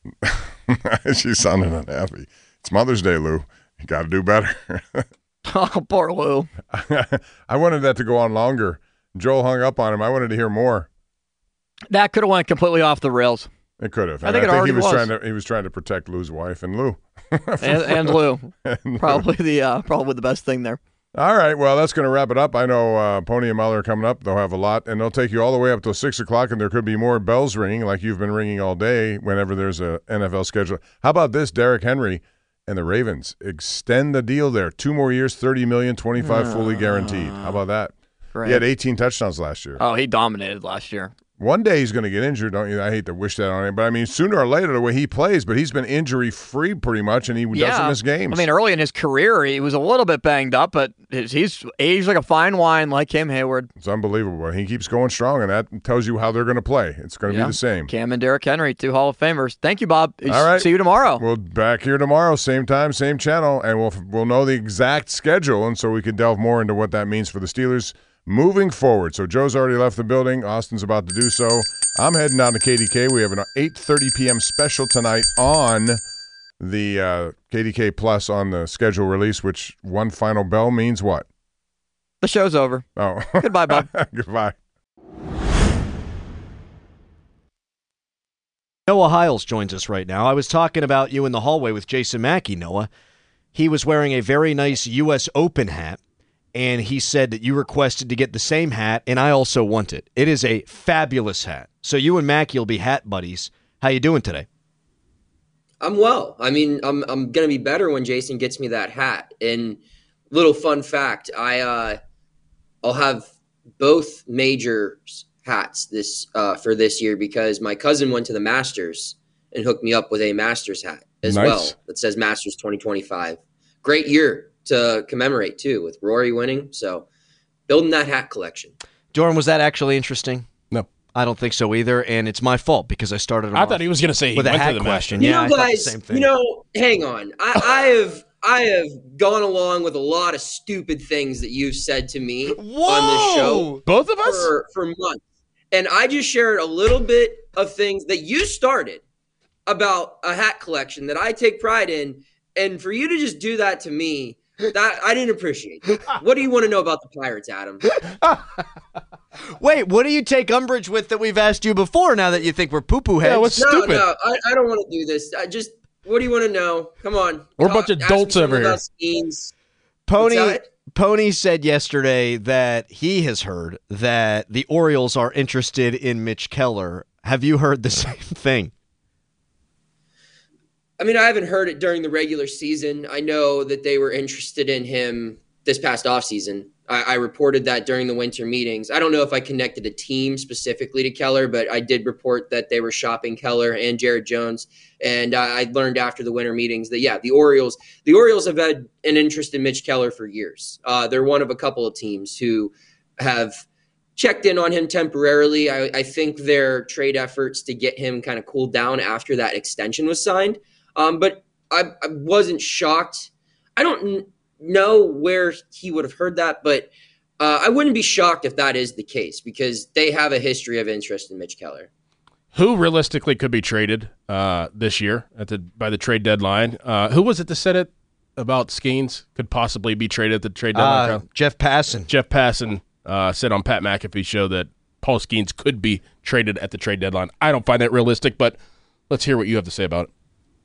She's sounding unhappy. It's Mother's Day, Lou. You got to do better. Oh, poor Lou. I wanted that to go on longer. Joel hung up on him. I wanted to hear more. That could have went completely off the rails. It could have. I And think it already he was, was. trying to he was trying to protect Lou's wife and Lou. and, and Lou. And Lou. Probably the uh, probably the best thing there. All right, well, that's going to wrap it up. I know uh, Pony and Muller are coming up. They'll have a lot, and they'll take you all the way up till six o'clock, and there could be more bells ringing like you've been ringing all day whenever there's a N F L schedule. How about this, Derrick Henry and the Ravens? Extend the deal there. Two more years, thirty million dollars, twenty-five fully guaranteed. How about that? Great. He had eighteen touchdowns last year. Oh, he dominated last year. One day he's going to get injured, don't you? I hate to wish that on him, but I mean, sooner or later, the way he plays, but he's been injury-free pretty much, and he doesn't miss games. I mean, early in his career, he was a little bit banged up, but his, he's aged like a fine wine, like Cam Hayward. It's unbelievable. He keeps going strong, and that tells you how they're going to play. It's going to Yeah. be the same. Cam and Derrick Henry, two Hall of Famers. Thank you, Bob. All right. See you tomorrow. We'll back here tomorrow, same time, same channel, and we'll we'll know the exact schedule, and so we can delve more into what that means for the Steelers moving forward. So Joe's already left the building. Austin's about to do so. I'm heading down to K D K. We have an eight thirty p.m. special tonight on the uh, K D K Plus on the schedule release, which one final bell means what? The show's over. Oh. Goodbye, Bob. Goodbye. Noah Hiles joins us right now. I was talking about you in the hallway with Jason Mackey, Noah. He was wearing a very nice U S Open hat, and he said that you requested to get the same hat, and I also want it. It is a fabulous hat. So you and Mackey will be hat buddies. How you doing today? I'm well. I mean, I'm I'm gonna be better when Jason gets me that hat. And little fun fact, I uh, I'll have both major hats this uh, for this year because my cousin went to the Masters and hooked me up with a Masters hat as Nice. well that says Masters twenty twenty-five. Great year to commemorate too, with Rory winning. So building that hat collection. Doran, was that actually interesting? No. I don't think so either, and it's my fault because I started him I off thought he was going to say he with a went to hat the question. Masters. You Yeah, know, I thought the guys, same thing. you know, hang on. I, I have I have gone along with a lot of stupid things that you've said to me on this show. Both of us? For, for months. And I just shared a little bit of things that you started about a hat collection that I take pride in. And for you to just do that to me, that I didn't appreciate. What do you want to know about the Pirates, Adam? Wait, what do you take umbrage with that we've asked you before now that you think we're poo-poo heads? no, No, I, I don't want to do this. I just, what do you want to know? Come on. We're a Talk- bunch of ask me dolts something over here. about Skeens. Pony What's that? Pony said yesterday that he has heard that the Orioles are interested in Mitch Keller. Have you heard the same thing? I mean, I haven't heard it during the regular season. I know that they were interested in him this past offseason. I, I reported that during the winter meetings. I don't know if I connected a team specifically to Keller, but I did report that they were shopping Keller and Jared Jones. And I, I learned after the winter meetings that, yeah, the Orioles, the Orioles have had an interest in Mitch Keller for years. Uh, they're one of a couple of teams who have checked in on him temporarily. I, I think their trade efforts to get him kind of cooled down after that extension was signed. Um, but I, I wasn't shocked. I don't n- know where he would have heard that, but uh, I wouldn't be shocked if that is the case because they have a history of interest in Mitch Keller. Who realistically could be traded uh, this year at the by the trade deadline? Uh, who was it that said it about Skeens could possibly be traded at the trade deadline? Uh, Jeff Passan. Jeff Passan uh, said on Pat McAfee's show that Paul Skeens could be traded at the trade deadline. I don't find that realistic, but let's hear what you have to say about it.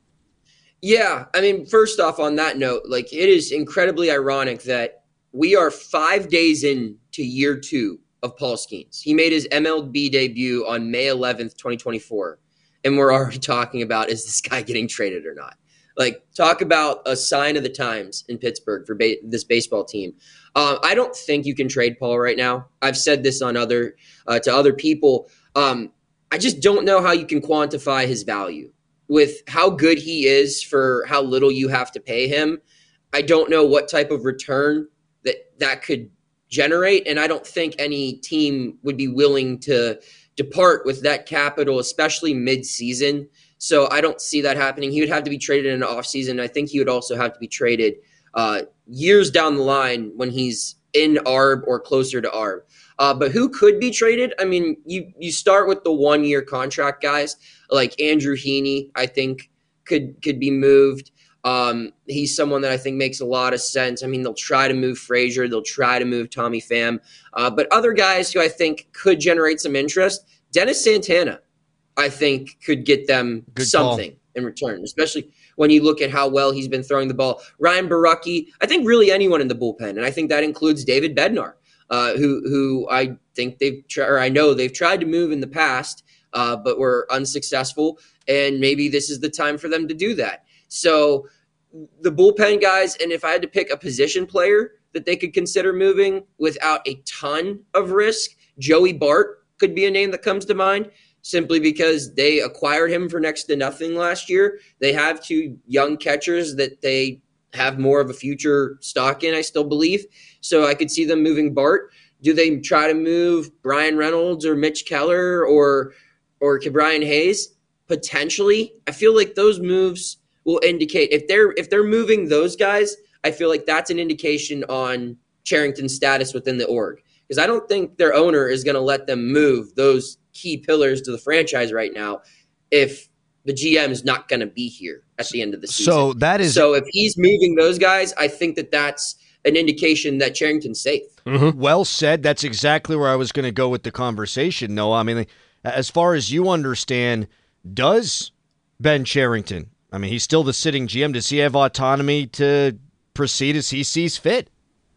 Yeah, I mean, first off, on that note, like it is incredibly ironic that we are five days into year two of Paul Skeens. He made his M L B debut on May eleventh, twenty twenty-four, and we're already talking about, is this guy getting traded or not? Like, talk about a sign of the times in Pittsburgh for ba- this baseball team. Um, I don't think you can trade Paul right now. I've said this on other uh, to other people. Um, I just don't know how you can quantify his value with how good he is for how little you have to pay him. I don't know what type of return that that could generate, and I don't think any team would be willing to depart with that capital, especially mid-season. So I don't see that happening. He would have to be traded in an offseason. I think he would also have to be traded uh, years down the line when he's in A R B or closer to A R B. Uh, but who could be traded? I mean, you you start with the one-year contract guys like Andrew Heaney, I think could could be moved. Um, he's someone that I think makes a lot of sense. I mean, they'll try to move Frazier. They'll try to move Tommy Pham. Uh, but other guys who I think could generate some interest, Dennis Santana, I think could get them Good something call. in return, especially when you look at how well he's been throwing the ball. Ryan Baracki, I think really anyone in the bullpen, and I think that includes David Bednar, uh, who who I think they've tried, or I know they've tried to move in the past, uh, but were unsuccessful, and maybe this is the time for them to do that. So the bullpen guys, and if I had to pick a position player that they could consider moving without a ton of risk, Joey Bart could be a name that comes to mind, simply because they acquired him for next to nothing last year. They have two young catchers that they have more of a future stock in, I still believe. So I could see them moving Bart. Do they try to move Brian Reynolds or Mitch Keller or or Brian Hayes? Potentially. I feel like those moves will indicate if they're if they're moving those guys, I feel like that's an indication on Cherington's status within the org. Because I don't think their owner is going to let them move those key pillars to the franchise right now if the G M is not going to be here at the end of the season. So that is so if he's moving those guys, I think that that's an indication that Cherington's safe. Mm-hmm. Well said. That's exactly where I was going to go with the conversation, Noah. I mean, as far as you understand, does Ben Cherington, I mean, he's still the sitting G M, does he have autonomy to proceed as he sees fit?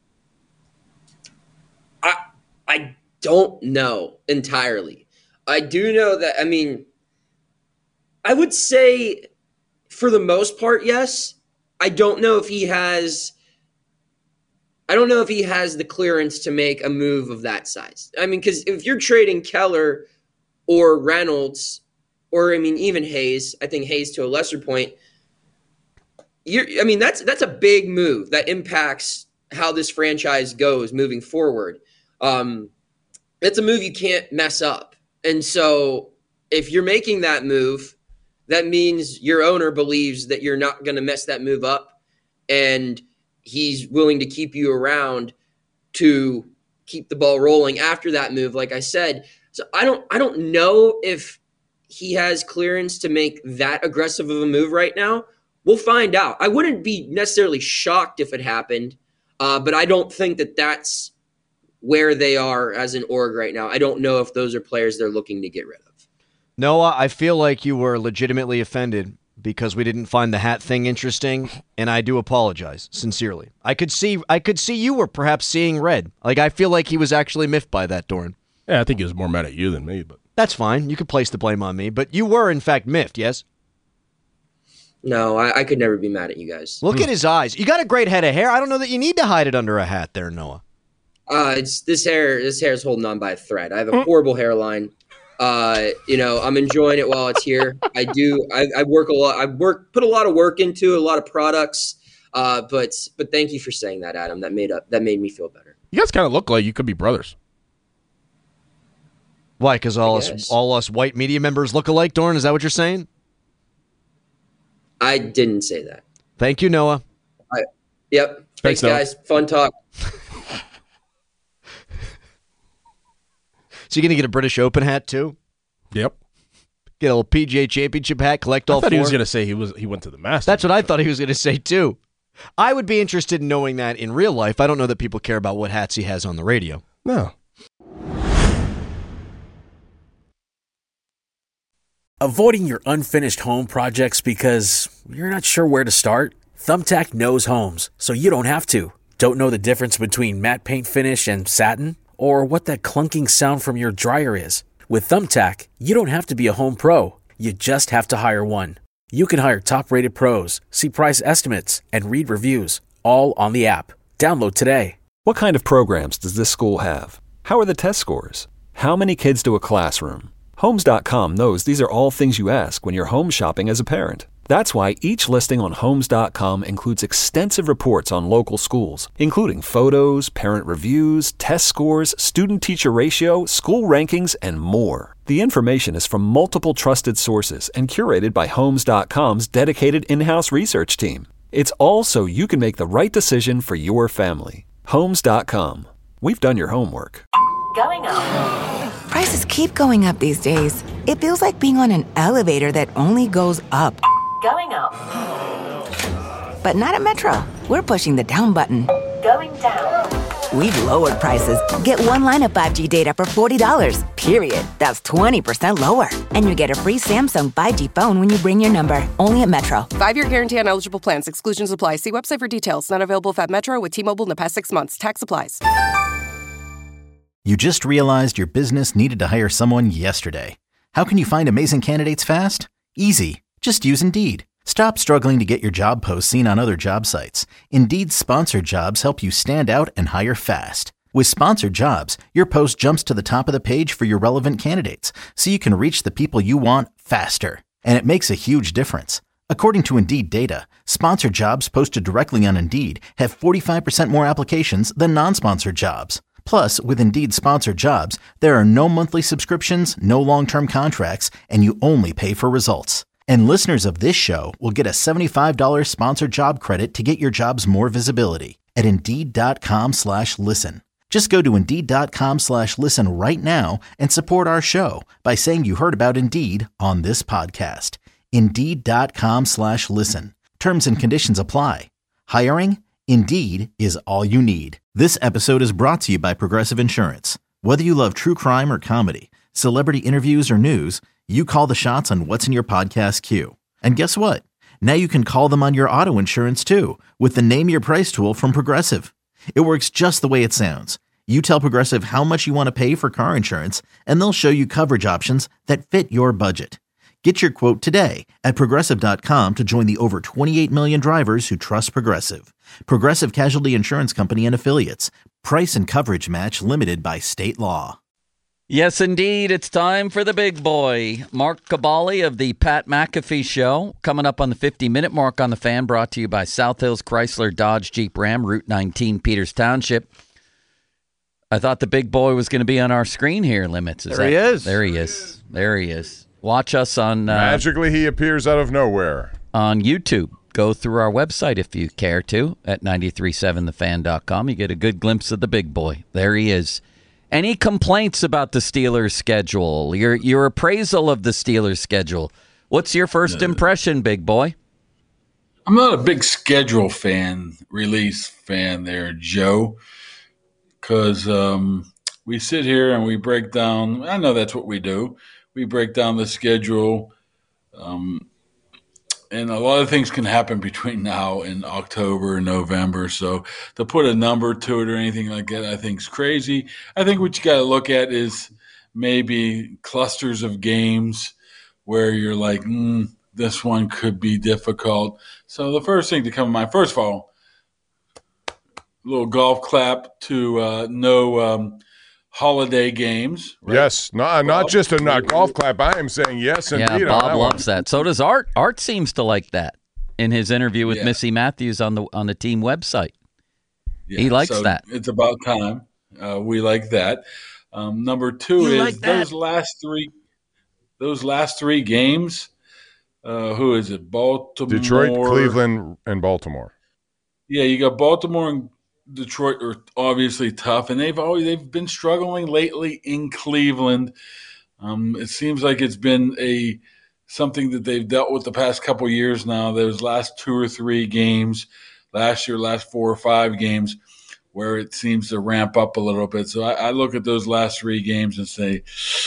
I I don't know entirely. I do know that, I mean, I would say for the most part, yes. I don't know if he has I don't know if he has the clearance to make a move of that size. I mean, because if you're trading Keller or Reynolds, or I mean, even Hayes, I think Hayes to a lesser point, you're, I mean, that's that's a big move that impacts how this franchise goes moving forward. Um, it's a move you can't mess up. And so if you're making that move, that means your owner believes that you're not going to mess that move up, and he's willing to keep you around to keep the ball rolling after that move, like I said. So I don't I don't know if he has clearance to make that aggressive of a move right now. We'll find out. I wouldn't be necessarily shocked if it happened, uh, but I don't think that that's where they are as an org right now. I don't know if those are players they're looking to get rid of. Noah, I feel like you were legitimately offended because we didn't find the hat thing interesting, and I do apologize sincerely. I could see I could see you were perhaps seeing red. Like, I feel like he was actually miffed by that, Doran. Yeah, I think he was more mad at you than me, but that's fine. You could place the blame on me, but you were in fact miffed, yes? No, I, I could never be mad at you guys. Look at his eyes. You got a great head of hair. I don't know that you need to hide it under a hat there, Noah. Uh, it's this hair. This hair is holding on by a thread. I have a horrible hairline. Uh, you know, I'm enjoying it while it's here. I do. I, I work a lot. I work, put a lot of work into a lot of products. Uh, but but thank you for saying that, Adam. That made up. That made me feel better. You guys kind of look like you could be brothers. Why? Because all us all us white media members look alike, Doran? Is that what you're saying? I didn't say that. Thank you, Noah. I, yep. Thanks, Thanks, Noah. guys. Fun talk. So you going to get a British Open hat, too? Yep. Get a little P G A Championship hat, collect all I thought four? he was going to say he was he went to the Masters. That's what I thought he was going to say, too. I would be interested in knowing that in real life. I don't know that people care about what hats he has on the radio. No. Avoiding your unfinished home projects because you're not sure where to start? Thumbtack knows homes, so you don't have to. Don't know the difference between matte paint finish and satin? Or what that clunking sound from your dryer is? With Thumbtack, you don't have to be a home pro. You just have to hire one. You can hire top-rated pros, see price estimates, and read reviews, all on the app. Download today. What kind of programs does this school have? How are the test scores? How many kids do a classroom? Homes dot com knows these are all things you ask when you're home shopping as a parent. That's why each listing on Homes dot com includes extensive reports on local schools, including photos, parent reviews, test scores, student-teacher ratio, school rankings, and more. The information is from multiple trusted sources and curated by Homes dot com's dedicated in-house research team. It's all so you can make the right decision for your family. Homes dot com. We've done your homework. Going up. Prices keep going up these days. It feels like being on an elevator that only goes up. Going up. But not at Metro. We're pushing the down button. Going down. We've lowered prices. Get one line of five G data for forty dollars, period. That's twenty percent lower. And you get a free Samsung five G phone when you bring your number. Only at Metro. Five-year guarantee on eligible plans. Exclusions apply. See website for details. Not available if at Metro with T-Mobile in the past six months. Tax applies. You just realized your business needed to hire someone yesterday. How can you find amazing candidates fast? Easy. Just use Indeed. Stop struggling to get your job posts seen on other job sites. Indeed's sponsored jobs help you stand out and hire fast. With sponsored jobs, your post jumps to the top of the page for your relevant candidates, so you can reach the people you want faster. And it makes a huge difference. According to Indeed data, sponsored jobs posted directly on Indeed have forty-five percent more applications than non-sponsored jobs. Plus, with Indeed sponsored jobs, there are no monthly subscriptions, no long-term contracts, and you only pay for results. And listeners of this show will get a seventy-five dollars sponsored job credit to get your jobs more visibility at Indeed.com slash listen. Just go to Indeed.com slash listen right now and support our show by saying you heard about Indeed on this podcast. Indeed.com slash listen. Terms and conditions apply. Hiring? Indeed is all you need. This episode is brought to you by Progressive Insurance. Whether you love true crime or comedy, celebrity interviews or news, you call the shots on what's in your podcast queue. And guess what? Now you can call them on your auto insurance too with the Name Your Price tool from Progressive. It works just the way it sounds. You tell Progressive how much you want to pay for car insurance, and they'll show you coverage options that fit your budget. Get your quote today at Progressive dot com to join the over twenty-eight million drivers who trust Progressive. Progressive Casualty Insurance Company and Affiliates. Price and coverage match limited by state law. Yes, indeed. It's time for the big boy. Mark Caballi of the Pat McAfee Show. Coming up on the fifty-minute mark on the Fan, brought to you by South Hills Chrysler Dodge Jeep Ram, Route nineteen, Peters Township. I thought the big boy was going to be on our screen here, Limits. Is there that, he is. There he is. There he is. Watch us on... Uh, Magically, he appears out of nowhere. On YouTube. Go through our website if you care to at nine three seven the fan dot com. You get a good glimpse of the big boy. There he is. Any complaints about the Steelers' schedule? Your your appraisal of the Steelers' schedule. What's your first impression, big boy? I'm not a big schedule fan, release fan there, Joe, because um, we sit here and we break down. I know that's what we do. We break down the schedule, um, and a lot of things can happen between now and October and November. So to put a number to it or anything like that, I think is crazy. I think what you got to look at is maybe clusters of games where you're like, mm, this one could be difficult. So the first thing to come to mind, first of all, a little golf clap to uh, no um, holiday games. Right? Yes, not not just a not golf clap. I am saying yes indeed. Yeah, Bob that loves one. that. So does Art. Art seems to like that in his interview with Yeah. Missy Matthews on the on the team website. Yeah, he likes so that. It's about time. Uh, we like that. Um, number two You is like that? those last three. Those last three games. Uh, who is it? Baltimore, Detroit, Cleveland, and Baltimore. Yeah, you got Baltimore and Detroit are obviously tough, and they've always they've been struggling lately in Cleveland. Um, it seems like it's been a something that they've dealt with the past couple of years now. Those last two or three games, last year, last four or five games, where it seems to ramp up a little bit. So I, I look at those last three games and say,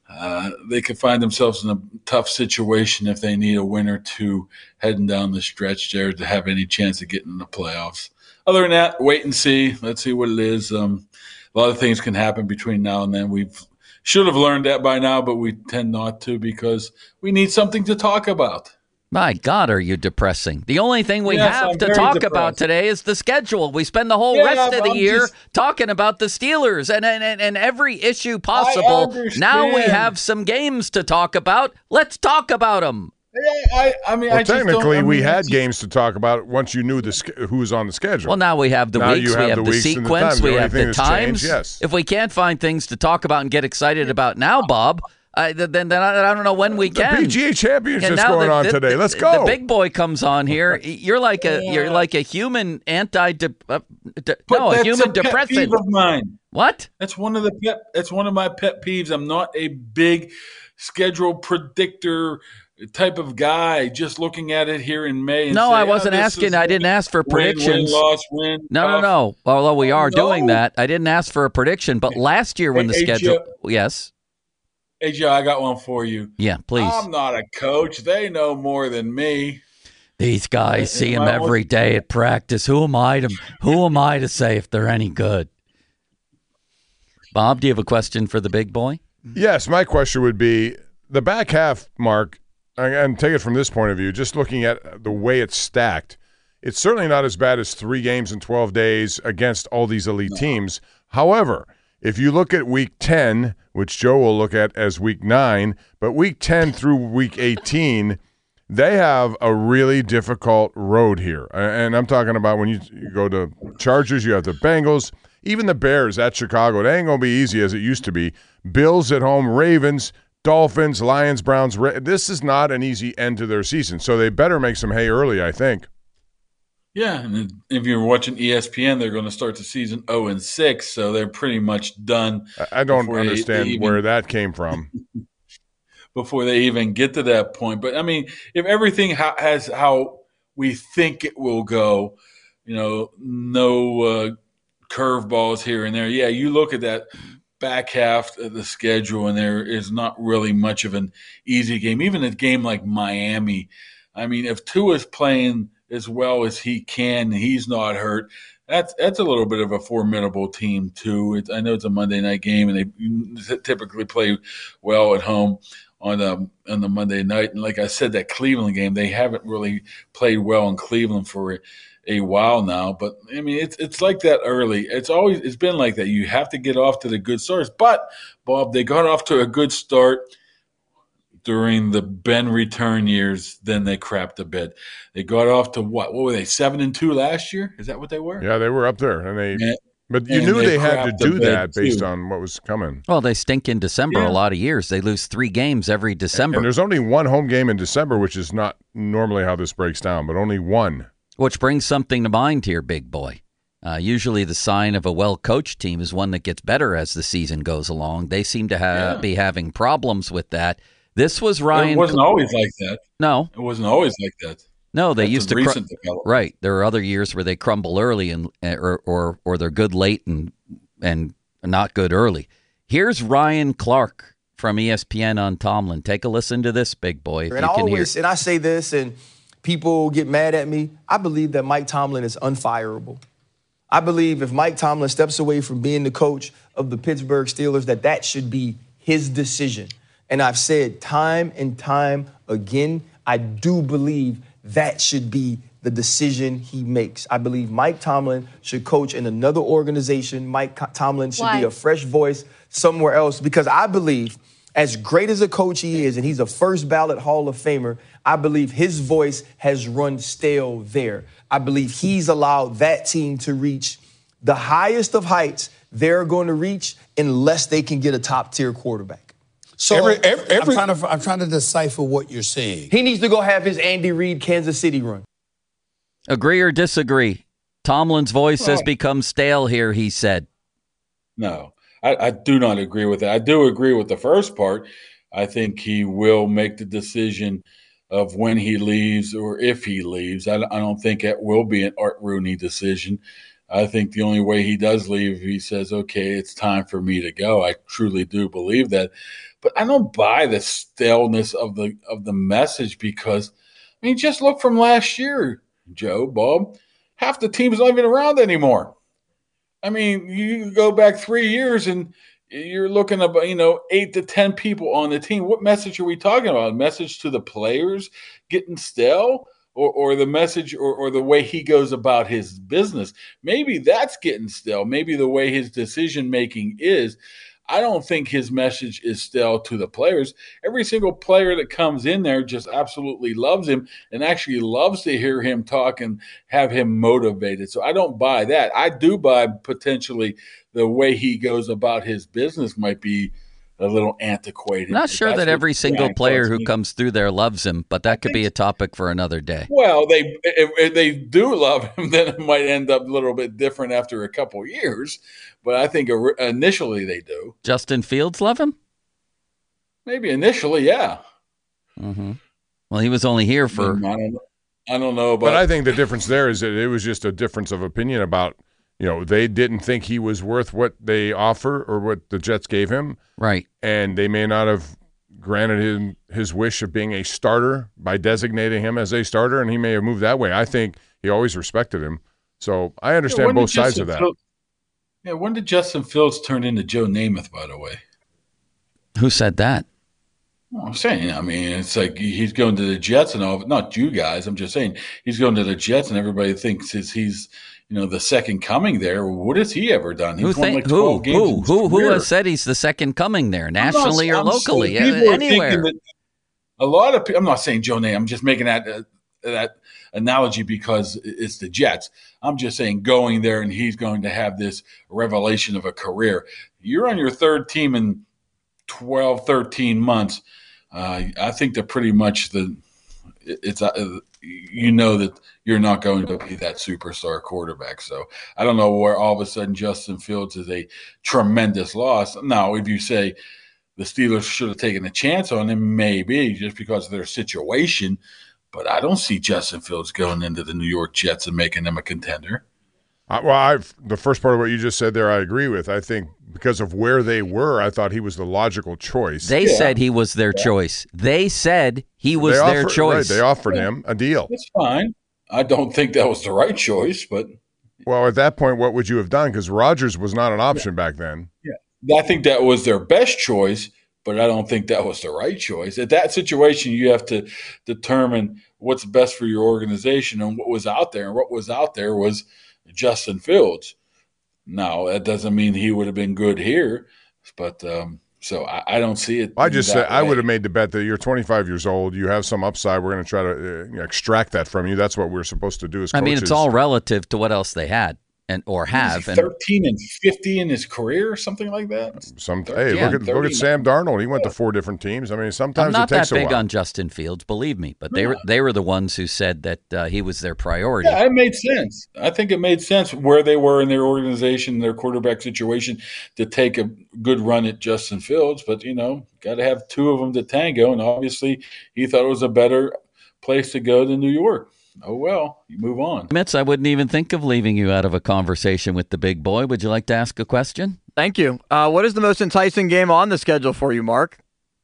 uh, they could find themselves in a tough situation if they need a win or two heading down the stretch there to have any chance of getting in the playoffs. Other than that, wait and see. Let's see what it is. Um, a lot of things can happen between now and then. We've should have learned that by now, but we tend not to because we need something to talk about. My God, are you depressing? The only thing we Yes, have I'm to very talk depressed. about today is the schedule. We spend the whole Yeah, rest of the I'm year just- talking about the Steelers and, and, and, and every issue possible. Now we understand. have some games to talk about. Let's talk about them. Yeah, I, I mean, Well, I just don't- technically, I we mean, had it's- games to talk about once you knew the sch- who was on the schedule. Well, now we have the Now weeks, you we have the the weeks and the sequence, times. we The have only the thing that's times. changed, yes. If we can't find things to talk about and get excited about now, Bob, I, then, then I, I don't know when we The can. P G A Championship's And now going the- on the- today. Let's the- go. The big boy comes on here. You're like a you're like a human anti de, uh, de, But no a that's human a pet depressant. peeve of mine. What? That's one of the pet. That's one of my pet peeves. I'm not a big schedule predictor type of guy. Just looking at it here in May. And No, say, I "Oh, wasn't this asking. is I didn't ask for win, win, predictions. loss, win, No, no, tough." no. Although we are no. doing that, I didn't ask for a prediction. But last year when the Hey, hey, schedule, Joe. yes, Hey, Joe, I got one for you. yeah, please. I'm not a coach. They know more than me. These guys see him I every day at practice. Who am I to who am I to say if they're any good? Bob, do you have a question for the big boy? Yes, my question would be the back half, Mark, and take it from this point of view, just looking at the way it's stacked, it's certainly not as bad as three games in twelve days against all these elite teams. However, if you look at week ten, which Joe will look at as week nine, but week ten through week eighteen, they have a really difficult road here. And I'm talking about when you, you go to Chargers, you have the Bengals, even the Bears at Chicago. It ain't going to be easy as it used to be. Bills at home, Ravens, Dolphins, Lions, Browns. Ra- This is not an easy end to their season, so they better make some hay early, I think. Yeah, and if you're watching E S P N, they're going to start the season oh and six, so they're pretty much done. I I don't before they- understand they even- where that came from. before they even get to that point. But I mean, if everything ha- has how we think it will go, you know, no uh, curveballs here and there. Yeah, you look at that back half of the schedule, and there is not really much of an easy game. Even a game like Miami, I mean, if Tua's playing as well as he can, he's not hurt. That's that's a little bit of a formidable team too. It, I know it's a Monday night game, and they typically play well at home on the on the Monday night. And like I said, that Cleveland game, they haven't really played well in Cleveland for a, a while now. But I mean, it's it's like that early. It's always it's been like that. You have to get off to the good starts. But Bob, they got off to a good start during the Ben return years. Then they crapped a bit. They got off to what? What were they? Seven and two last year? Is that what they were? Yeah, they were up there, and they. Yeah. But you And knew they they had to crapped a do bit, that based too. on what was coming. Well, they stink in December Yeah. a lot of years. They lose three games every December, And there's only one home game in December, which is not normally how this breaks down, but only one. which brings something to mind here, big boy. Uh, usually the sign of a well-coached team is one that gets better as the season goes along. They seem to ha- Yeah. be having problems with that. This was Ryan. It wasn't always like that. No. It wasn't always like that. No, they That's used a to cru- recent development. right. There are other years where they crumble early and or or or they're good late and and not good early. Here's Ryan Clark from E S P N on Tomlin. Take a listen to this, big boy. If And you I can hear. always, and I say this, and people get mad at me. I believe that Mike Tomlin is unfireable. I believe if Mike Tomlin steps away from being the coach of the Pittsburgh Steelers, that that should be his decision. And I've said time and time again, I do believe that should be the decision he makes. I believe Mike Tomlin should coach in another organization. Mike Co- Tomlin should Why? be a fresh voice somewhere else, because I believe, as great as a coach he is, and he's a first ballot Hall of Famer, I believe his voice has run stale there. I believe he's allowed that team to reach the highest of heights they're going to reach unless they can get a top-tier quarterback. So Every- every- every- I'm, trying to, I'm trying to decipher what you're saying. He needs to go have his Andy Reid Kansas City run. Agree or disagree? Tomlin's voice has Well- become stale here, he said. No, I, I do not agree with that. I do agree with the first part. I think he will make the decision of when he leaves or if he leaves. I, I don't think it will be an Art Rooney decision. I think the only way he does leave, he says, okay, it's time for me to go. I truly do believe that. But I don't buy the staleness of the of the message because, I mean, just look from last year, Joe, Bob. Half the team's not even around anymore. I mean, you go back three years and you're looking at, you know, eight to ten people on the team. What message are we talking about? A message to the players getting stale? Or, or the message or, or the way he goes about his business. Maybe that's getting stale. Maybe the way his decision-making is. I don't think his message is stale to the players. Every single player that comes in there just absolutely loves him and actually loves to hear him talk and have him motivated. So I don't buy that. I do buy potentially the way he goes about his business might be a little antiquated. Not sure that every single player who comes through there loves him, but that could be a topic for another day. Well, they if, if they do love him, then it might end up a little bit different after a couple years. But I think initially they do. Justin Fields love him? Maybe initially, yeah. Mm-hmm. Well, he was only here for. I don't, I don't know, but I think the difference there is that it was just a difference of opinion about. You know, they didn't think he was worth what they offer or what the Jets gave him. Right. And they may not have granted him his wish of being a starter by designating him as a starter, and he may have moved that way. I think he always respected him. So I understand yeah, both sides Justin of that. Fields, yeah, when did Justin Fields turn into Joe Namath, by the way? Who said that? Well, I'm saying, I mean, it's like he's going to the Jets and all, not you guys. I'm just saying he's going to the Jets and everybody thinks he's, he's you know, the second coming there. What has he ever done? He's who won think, like twelve who, games who, in his who, who career. has said he's the second coming there, nationally I'm not, or I'm locally, saying people are anywhere? thinking that a lot of people, I'm not saying Joe Namath, I'm just making that uh, that analogy because it's the Jets. I'm just saying going there and he's going to have this revelation of a career. You're on your third team in twelve, thirteen months. Uh, I think they're pretty much the it's uh, you know that you're not going to be that superstar quarterback. So I don't know where all of a sudden Justin Fields is a tremendous loss. Now, if you say the Steelers should have taken a chance on him, maybe just because of their situation, but I don't see Justin Fields going into the New York Jets and making them a contender. Uh, well, I've, the first part of what you just said there, I agree with. I think because of where they were, I thought he was the logical choice. They yeah. said he was their yeah. choice. They said he was they their offered, choice. Right, they offered yeah. him a deal. That's fine. I don't think that was the right choice, but well, at that point, what would you have done? Because Rodgers was not an option yeah. back then. Yeah, I think that was their best choice, but I don't think that was the right choice. At that situation, you have to determine what's best for your organization and what was out there. And what was out there was Justin Fields. Now, that doesn't mean he would have been good here, but um, so I, I don't see it. I just said way. I would have made the bet that you're twenty-five years old, you have some upside. We're going to try to uh, extract that from you. That's what we're supposed to do as coaches. I mean, it's all relative to what else they had and or have. And thirteen and fifty in his career, or something like that. Some hey, look at look at Sam Darnold. He went to four different teams. I mean, sometimes I'm not it takes that a big while. on Justin Fields, believe me, but they No. were they were the ones who said that uh, he was their priority. Yeah, it made sense. I think it made sense where they were in their organization, their quarterback situation, to take a good run at Justin Fields. But you know, got to have two of them to tango, and obviously, he thought it was a better place to go than New York. Oh, well, you move on. Mitz, I wouldn't even think of leaving you out of a conversation with the big boy. Would you like to ask a question? Thank you. Uh, what is the most enticing game on the schedule for you, Mark?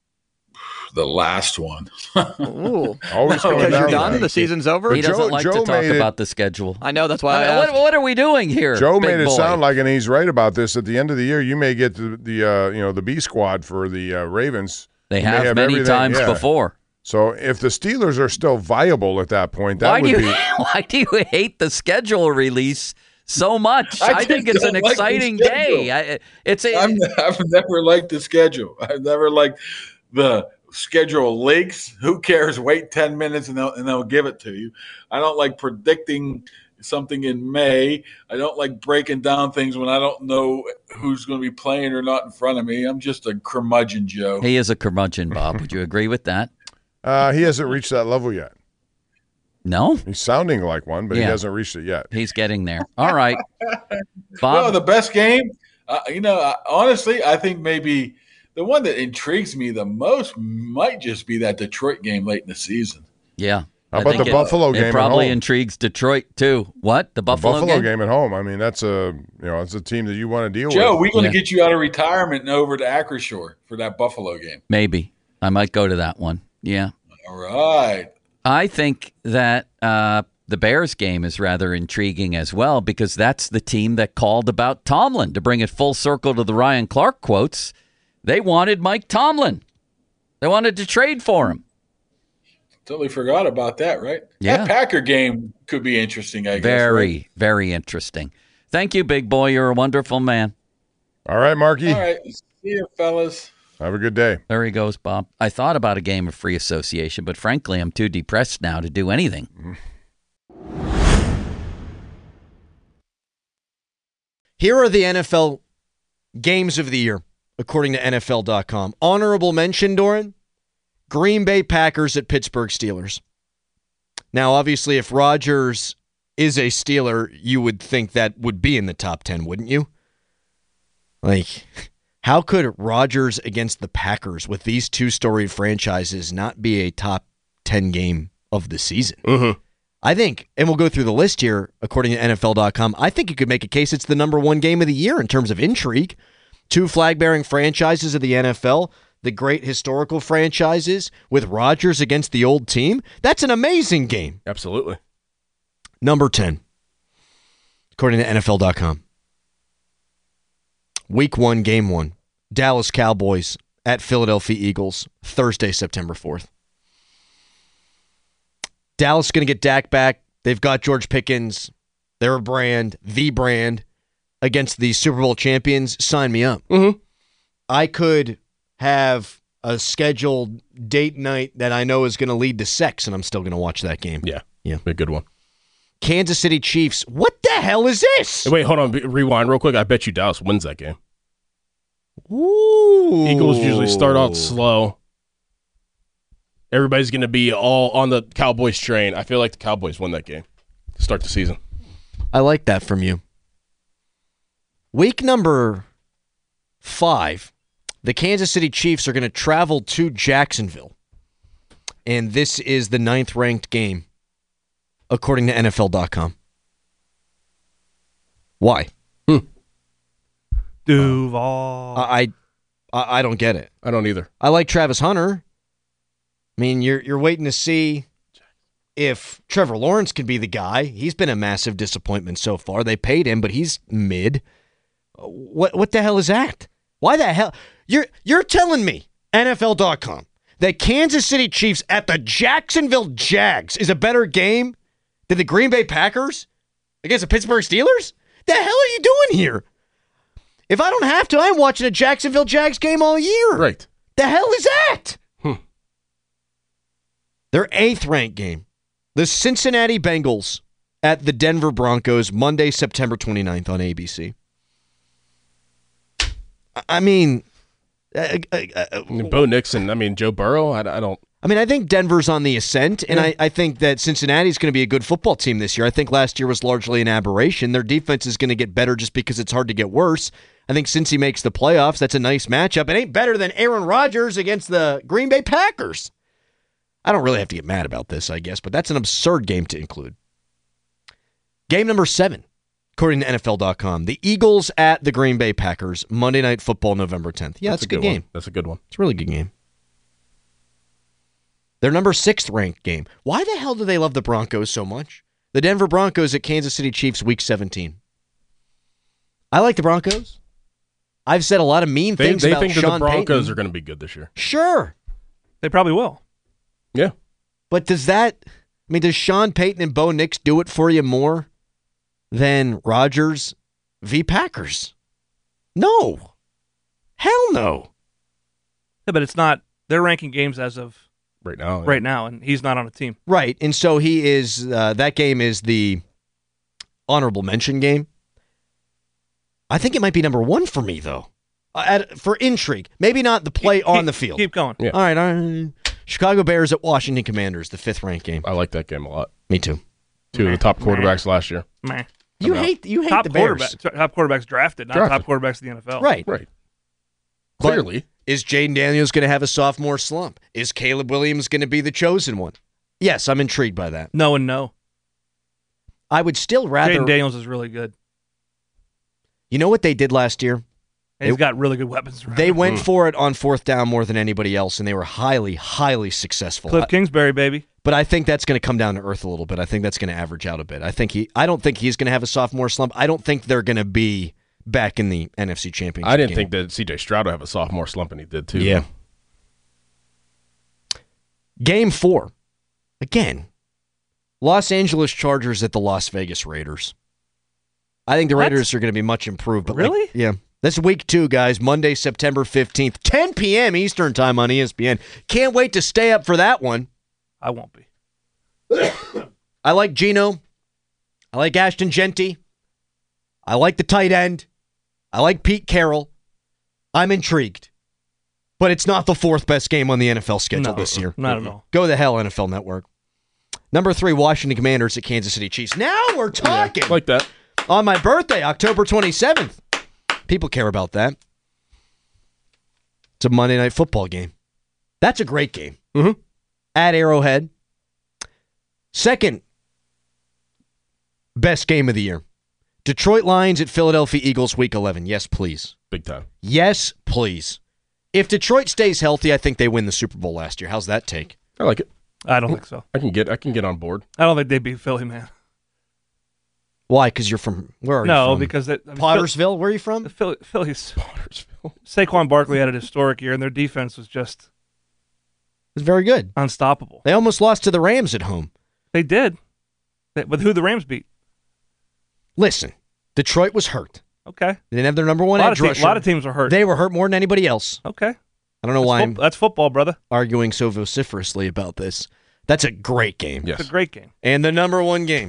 The last one. Ooh. Always no, because you're done? That. The season's over? He doesn't Joe, like Joe to talk it, about the schedule. I know. That's why I, I asked. What, what are we doing here, Joe big made it boy? sound like, and he's right about this, at the end of the year, you may get the, the uh, you know, the B squad for the uh, Ravens. They you have, have many everything. times yeah. before. So if the Steelers are still viable at that point, that why would do you, be. Why do you hate the schedule release so much? I, I think it's an like exciting day. I, it's a, I'm, I've never liked the schedule. I've never liked the schedule leaks. Who cares? Wait ten minutes and they'll, and they'll give it to you. I don't like predicting something in May. I don't like breaking down things when I don't know who's going to be playing or not in front of me. I'm just a curmudgeon, Joe. He is a curmudgeon, Bob. Would you agree with that? Uh, he hasn't reached that level yet. No? He's sounding like one, but Yeah. he hasn't reached it yet. He's getting there. All right. Well, Bob, the best game, uh, you know, uh, honestly, I think maybe the one that intrigues me the most might just be that Detroit game late in the season. yeah. How I about think the it- Buffalo it game at probably home? intrigues Detroit too. What the The Buffalo, Buffalo game? game at home. I mean, that's a you know, it's a team that you want to deal Joe, with. we're going to Yeah. get you out of retirement and over to Acrisure for that Buffalo game. Maybe I might go to that one. Yeah. All right. I think that uh, the Bears game is rather intriguing as well because that's the team that called about Tomlin. To bring it full circle to the Ryan Clark quotes, they wanted Mike Tomlin. They wanted to trade for him. Totally forgot about that, right? Yeah. That Packer game could be interesting, I guess. Very, right? very interesting. Thank you, big boy. You're a wonderful man. All right, Marky. All right. See you, fellas. Have a good day. There he goes, Bob. I thought about a game of free association, but frankly, I'm too depressed now to do anything. Here are the N F L games of the year, according to N F L dot com. Honorable mention, Doran, Green Bay Packers at Pittsburgh Steelers. Now, obviously, if Rodgers is a Steeler, you would think that would be in the top ten, wouldn't you? Like, how could Rodgers against the Packers with these two storied franchises not be a top ten game of the season? Mm-hmm. I think, and we'll go through the list here, according to N F L dot com, I think you could make a case it's the number one game of the year in terms of intrigue. Two flag-bearing franchises of the N F L, the great historical franchises, with Rodgers against the old team. That's an amazing game. Absolutely. Number ten, according to N F L dot com. Week one, game one. Dallas Cowboys at Philadelphia Eagles, Thursday, September fourth. Dallas is going to get Dak back. They've got George Pickens. They're a brand, the brand, against the Super Bowl champions. Sign me up. Mm-hmm. I could have a scheduled date night that I know is going to lead to sex, and I'm still going to watch that game. Yeah. Yeah. A good one. Kansas City Chiefs. What the hell is this? Hey, wait, hold on. Be- Rewind real quick. I bet you Dallas wins that game. Ooh. Eagles usually start off slow. Everybody's going to be all on the Cowboys train. I feel like the Cowboys win that game to start the season. I like that from you. Week number five, the Kansas City Chiefs are going to travel to Jacksonville. And this is the ninth ranked game, according to N F L dot com. Why? Hmm. Duval. I, I I don't get it. I don't either. I like Travis Hunter. I mean, you're you're waiting to see if Trevor Lawrence can be the guy. He's been a massive disappointment so far. They paid him, but he's mid. What what the hell is that? Why the hell? You're you're telling me, N F L dot com, that Kansas City Chiefs at the Jacksonville Jags is a better game than the Green Bay Packers against the Pittsburgh Steelers? The hell are you doing here? If I don't have to, I'm watching a Jacksonville Jags game all year. Right. The hell is that? Hmm. Their eighth ranked game. The Cincinnati Bengals at the Denver Broncos, Monday, September twenty-ninth on A B C. I mean... Uh, uh, uh, Bo Nixon, I mean, Joe Burrow, I, I don't... I mean, I think Denver's on the ascent, and Yeah. I, I think that Cincinnati's going to be a good football team this year. I think last year was largely an aberration. Their defense is going to get better just because it's hard to get worse. I think Cincy makes the playoffs. That's a nice matchup. It ain't better than Aaron Rodgers against the Green Bay Packers. I don't really have to get mad about this, I guess, but that's an absurd game to include. Game number seven, according to N F L dot com. The Eagles at the Green Bay Packers, Monday Night Football, November tenth. Yeah, that's, a good, game. One. That's a good one. It's a really good game. Their number sixth ranked game. Why the hell do they love the Broncos so much? The Denver Broncos at Kansas City Chiefs, week seventeen. I like the Broncos. I've said a lot of mean They, things they about think that Sean the Broncos Payton. are going to be good this year. Sure. They probably will. Yeah. But does that, I mean, does Sean Payton and Bo Nix do it for you more than Rodgers v. Packers? No. Hell no. Yeah, but it's not. They're ranking games as of right now. Right now, and he's not on a team. Right, and so he is, uh, that game is the honorable mention game. I think it might be number one for me, though, uh, at, for intrigue. Maybe not the play Keep- on the field. Keep going. Yeah. All right, all right. Chicago Bears at Washington Commanders, the fifth ranked game. I like that game a lot. Me too. Two of the top quarterbacks last year. Meh. You Coming out. hate you hate top the Bears. quarterback, top quarterbacks drafted, not Drafted. top quarterbacks in the N F L. Right. Right. But Clearly. is Jaden Daniels going to have a sophomore slump? Is Caleb Williams going to be the chosen one? Yes, I'm intrigued by that. No and no. I would still rather. Jaden Daniels is really good. You know what they did last year? And he's They- got really good weapons. Around They him. went for it on fourth down more than anybody else, and they were highly, highly successful. Cliff I- Kingsbury, baby. But I think that's going to come down to earth a little bit. I think that's going to average out a bit. I think he. I don't think he's going to have a sophomore slump. I don't think they're going to be back in the N F C Championship. I didn't game. think that C J Stroud would have a sophomore slump, and he did too. Yeah. Game four. Again, Los Angeles Chargers at the Las Vegas Raiders. I think the What? Raiders are going to be much improved. But like- Really? yeah. This is week two, guys. Monday, September fifteenth, ten p.m. Eastern time on E S P N. Can't wait to stay up for that one. I won't be. I like Geno. I like Ashton Genty. I like the tight end. I like Pete Carroll. I'm intrigued. But it's not the fourth best game on the N F L schedule No, this year. not at all. Go the hell, N F L Network. Number three, Washington Commanders at Kansas City Chiefs. Now we're talking. Like that. On my birthday, October twenty-seventh. People care about that. It's a Monday Night Football game. That's a great game. Mm-hmm. At Arrowhead. Second best game of the year. Detroit Lions at Philadelphia Eagles, week eleven. Yes, please. Big time. Yes, please. If Detroit stays healthy, I think they win the Super Bowl last year. How's that take? I like it. I don't think so. I can get I can get on board. I don't think they beat Philly, man. Why? Because you're from, where are No, you from? because that, I mean, Pottersville? Where are you from? Philly, Philly's Pottersville. Saquon Barkley had a historic year, and their defense was just It was very good. unstoppable. They almost lost to the Rams at home. They did. They, with who the Rams beat? Listen, Detroit was hurt. Okay. They didn't have their number one A lot edge of te- rusher. lot of teams were hurt. They were hurt more than anybody else. Okay. I don't know That's why fo- I'm that's football, brother. arguing so vociferously about this. That's a great game. Yes. It's a great game. And the number one game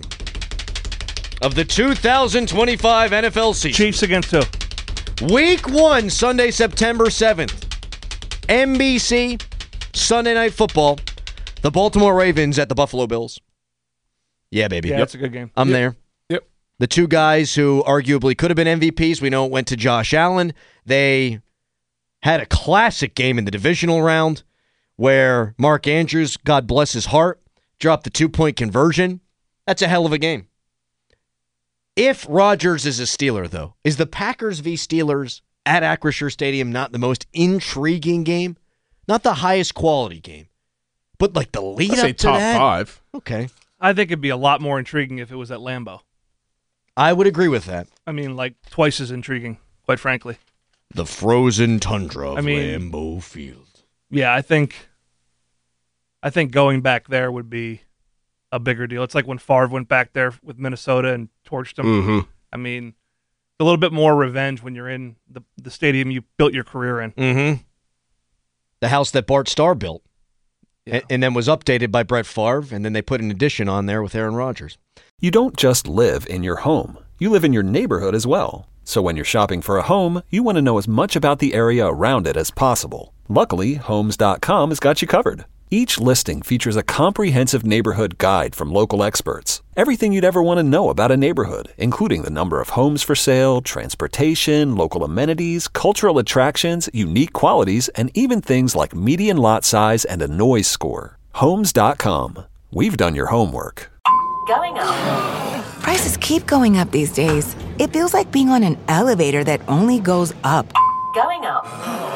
of the two thousand twenty-five N F L season. Chiefs against who? Week one, Sunday, September seventh. N B C, Sunday Night Football. The Baltimore Ravens at the Buffalo Bills. Yeah, baby. Yeah, that's a good game. I'm Yep. there. Yep. The two guys who arguably could have been M V Ps, we know it went to Josh Allen. They had a classic game in the divisional round where Mark Andrews, God bless his heart, dropped the two-point conversion. That's a hell of a game. If Rodgers is a Steeler, though, is the Packers v. Steelers at Acrisure Stadium not the most intriguing game? Not the highest quality game, but like the lead I'd up say to top that? five. Okay. I think it'd be a lot more intriguing if it was at Lambeau. I would agree with that. I mean, like twice as intriguing, quite frankly. The frozen tundra of I mean- Lambeau Field. Yeah, I think I think going back there would be a bigger deal. It's like when Favre went back there with Minnesota and torched them. Mm-hmm. I mean, a little bit more revenge when you're in the the stadium you built your career in. Mm-hmm. The house that Bart Starr built. Yeah. And, and then was updated by Brett Favre, and then they put an addition on there with Aaron Rodgers. You don't just live in your home. You live in your neighborhood as well. So when you're shopping for a home, you want to know as much about the area around it as possible. Luckily, Homes dot com has got you covered. Each listing features a comprehensive neighborhood guide from local experts. Everything you'd ever want to know about a neighborhood, including the number of homes for sale, transportation, local amenities, cultural attractions, unique qualities, and even things like median lot size and a noise score. Homes dot com. We've done your homework. Going up. Prices keep going up these days. It feels like being on an elevator that only goes up. Going up.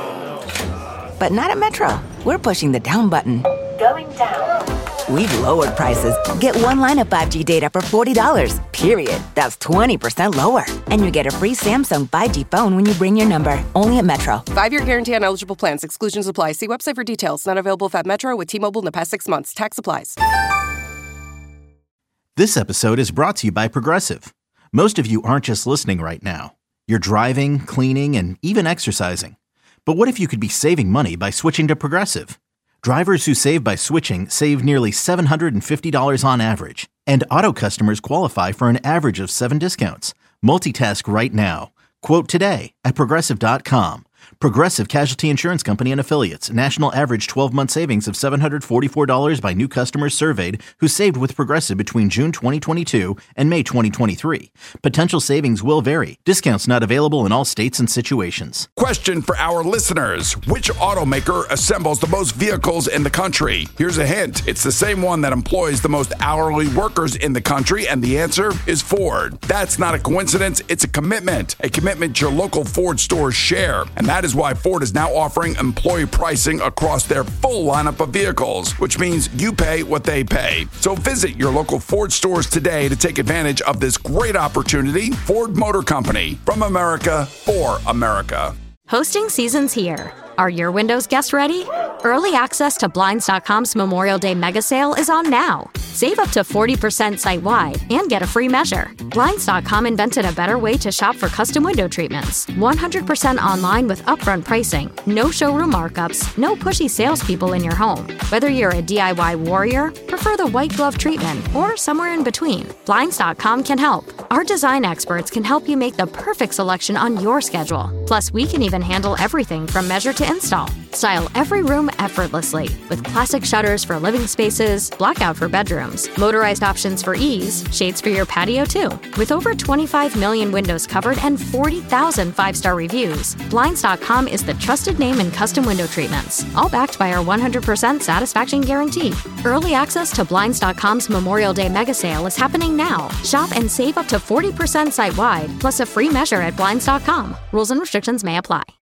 But not at Metro. We're pushing the down button. Going down. We've lowered prices. Get one line of five G data for forty dollars, period. That's twenty percent lower. And you get a free Samsung five G phone when you bring your number. Only at Metro. Five-year guarantee on eligible plans. Exclusions apply. See website for details. Not available if at Metro with T-Mobile in the past six months. Tax applies. This episode is brought to you by Progressive. Most of you aren't just listening right now. You're driving, cleaning, and even exercising. But what if you could be saving money by switching to Progressive? Drivers who save by switching save nearly seven hundred fifty dollars on average. And auto customers qualify for an average of seven discounts. Multitask right now. Quote today at Progressive dot com. Progressive Casualty Insurance Company and Affiliates. National average twelve-month savings of seven hundred forty-four dollars by new customers surveyed who saved with Progressive between June twenty twenty-two and May twenty twenty-three. Potential savings will vary. Discounts not available in all states and situations. Question for our listeners. Which automaker assembles the most vehicles in the country? Here's a hint. It's the same one that employs the most hourly workers in the country, and the answer is Ford. That's not a coincidence. It's a commitment. A commitment your local Ford stores share. And that is why Ford is now offering employee pricing across their full lineup of vehicles, which means you pay what they pay. So visit your local Ford stores today to take advantage of this great opportunity. Ford Motor Company, from America for America. Hosting season's here. Are your windows guests ready? Early access to Blinds dot com's Memorial Day mega sale is on now. Save up to forty percent site-wide and get a free measure. Blinds dot com invented a better way to shop for custom window treatments. one hundred percent online with upfront pricing, no showroom markups, no pushy salespeople in your home. Whether you're a D I Y warrior, prefer the white glove treatment, or somewhere in between, Blinds dot com can help. Our design experts can help you make the perfect selection on your schedule. Plus, we can even handle everything from measure to install. Style every room effortlessly with classic shutters for living spaces, blackout for bedrooms, motorized options for ease, shades for your patio too. With over twenty-five million windows covered and forty thousand five-star reviews, Blinds dot com is the trusted name in custom window treatments, all backed by our one hundred percent satisfaction guarantee. Early access to Blinds dot com's Memorial Day mega sale is happening now. Shop and save up to forty percent site-wide, plus a free measure at Blinds dot com. Rules and restrictions may apply.